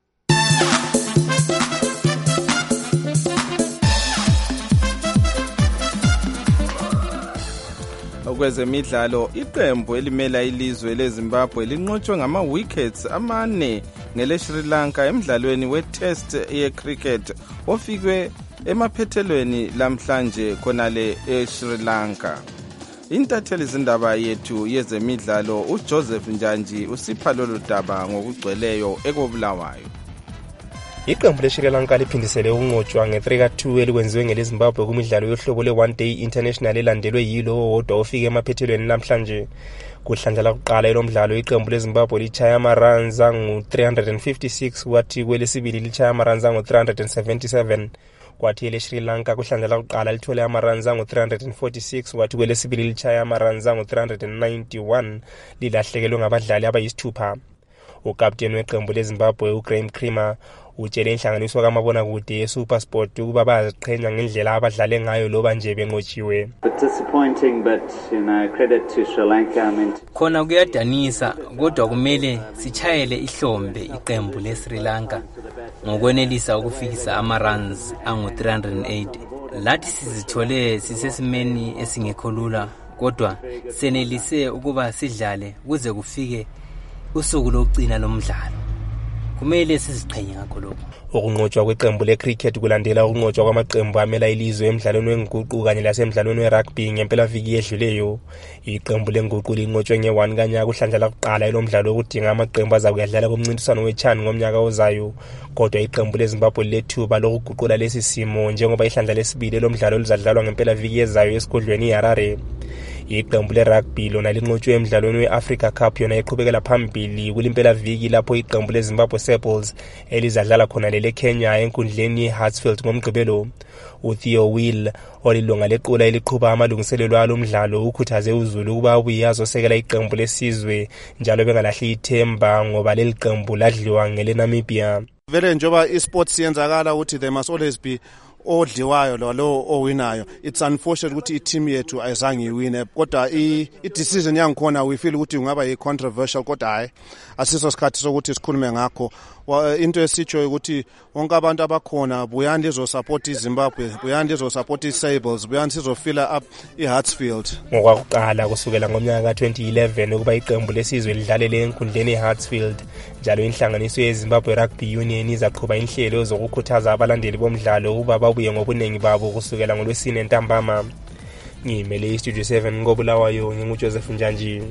Okwezemidlalo, iqembu elimela ilizwe leZimbabwe linqotshwe ngama-wickets amane ngele Sri Lanka emidlalweni we-test ye-cricket ofikwe emaphethelweni lamhlanje khonale eSri Lanka. Intatheli zindaba yethu yezemidlalo uJoseph Njanji usipha lolu daba ngokugcweleyo ekobulawayo. Iqembu leSri Lanka liphindisele ukunqotshwa nge-three ka two elikwenziwe ngeleZimbabwe kumidlalo yohlobo le-one day international elandelwe yilo wodwa ofike emaphethelweni namhlanje. Kuhlandla lakuqala elomdlalo iqembu leZimbabwe lichaya ama-runs angu-three hundred fifty-six kwathi kwelesibili lichaya ama-runs angu-three hundred seventy-seven. Kwathi eleSri Lanka kuhlandla lakuqala lithole ama-runs angu-three hundred forty-six kwathi kwelesibili lichaya ama-runs angu-three hundred ninety-one lilahlekelwe ngabadlali abayisithupha. Ukapteni weqembu leZimbabwe uGraham Creamer utshele inhlanganiso kamabonakude yeSuperSport ukuba bayaziqhenya ngendlela abadlale ngayo loba nje benqotshiwe. Khona kuyadanisa kodwa kumele sichayele ihlombe iqembu leSri Lanka ngokwenelisa ukufikisa ama-runs angu-three hundred eighty. Lathi sizithole sisesimeni esingekho lula kodwa senelise ukuba sidlale kuze kufike usuku lokugcina lomdlalo. Kumele siziqhenye ngakho lokho. Ukunqotshwa kweqembu lecricket kulandela ukunqotshwa kwamaqembu amela ilizwe emidlalweni wenguqu kanye lasemidlalweni werugby ngempelaviki edluleyo. Iqembu lenguqu linqotshwe nge-one kanyaka kuhlandla lakuqala elomdlalo okudinga amaqembu azakuyadlala kumncintiswano weChan ngomnyaka ozayo. Kodwa iqembu leZimbabwe lethuba lokuguqula lesi simo njengoba ihlandla lesibili elomdlalo lizadlalwa ngempelaviki ezayo esigodlweni iHarare. Iqembu lerugby lona linqotshwe emidlalweni we-Africa Cup yona iqhubekela phambili kulimpelaviki lapho iqembu leZimbabwe Sepals elizadlala khona lele Kenya enkundleni Hartsfield ngomgqibelo. uTheo Will olilunga lequla eliqhuba amalungiselelo alomdlalo ukhuthaze uZulu ukuba abuye azosekela iqembu lesizwe njalo bengalahli ithemba ngoba leli qembu ladliwa ngeleNamibia. Vele njoba isports yenzakala ukuthi there must always be odliwayo lo owinayo. It's unfortunate ukuthi i-team yethu ayizange iwine kodwa i-decision yangikhona we feel ukuthi ungaba yi-controversial kodwa hayi asiso sikhathi sokuthi sikhulume ngakho. Into esitsho ukuthi wonke abantu abakhona buyani lizosupport iZimbabwe, buyani lizosupport iSables, buyani sizofila up iHartsfield. Ngokwakuqala kusukela ngomnyaka ka twenty eleven ukuba iqembu lesizwe lidlalele enkundleni eHartsfield njalo inhlanganiso yeZimbabwe Rugby Union izaqhuba inhlelo zokukhuthaza abalandeli bomdlalo ukuba babuye ngobunengi babo kusukela ngolwesine ntambama. Ngimele iStudio seven ngobulawayo nginguJoseph Njanji.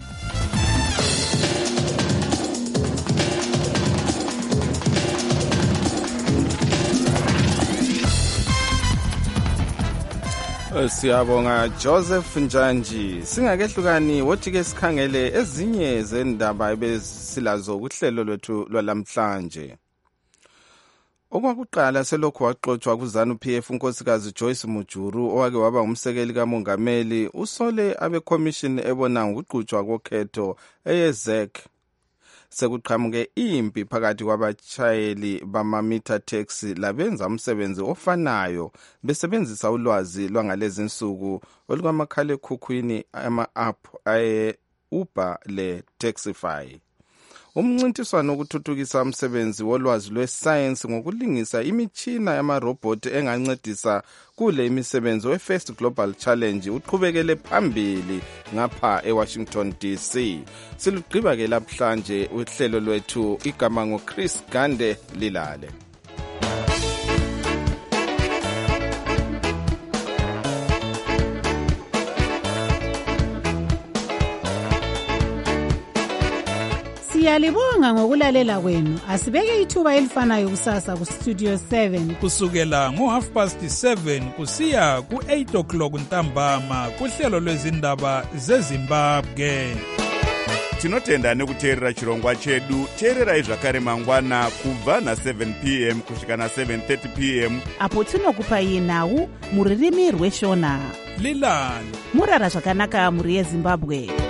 Siyabonga Joseph Njanji. Singakehlukani wothi ke sikhangele ezinye zendaba ebesilazo kuhlelo lwethu lwalamhlanje. Okwakuqala selokhu waxoxwa kuZanu P F unkosikazi Joyce Mujuru owake waba umsekeli kamongameli usole abe commission ebona ngokuqhutshwa kokhetho eyeZek. sekuqhamuke impi phakathi kwabatshayeli bama-meter taxi labenza umsebenzi ofanayo besebenzisa ulwazi lwangalezi nsuku olukamakhalekhukhwini ama-app aye-Uber le-Taxify. Umncintiswano wokuthuthukisa umsebenzi wolwazi lwesayensi ngokulingisa imitshina yamarobhothi engancedisa kule imisebenzi we-First Global Challenge uqhubekele phambili ngapha eWashington D C. Silugqiba ke namhlanje uhlelo lwethu igama ngoChris Gande Lilale. Siyalibonga ngokulalela kwenu. Asibeke ithuba elifanayo kusasa ku Studio seven kusukela ngo half past seven kusiya ku eight o'clock ntambama kuhlelo lwezindaba zeZimbabwe. Tinotenda nekuteerera chirongwa chedu. Teererai zvakare mangwana kubva na seven p m kusvika na seven thirty p m apo tinokupai nhau muririmi rweshona. Lilani murara zvakanaka muri yeZimbabwe.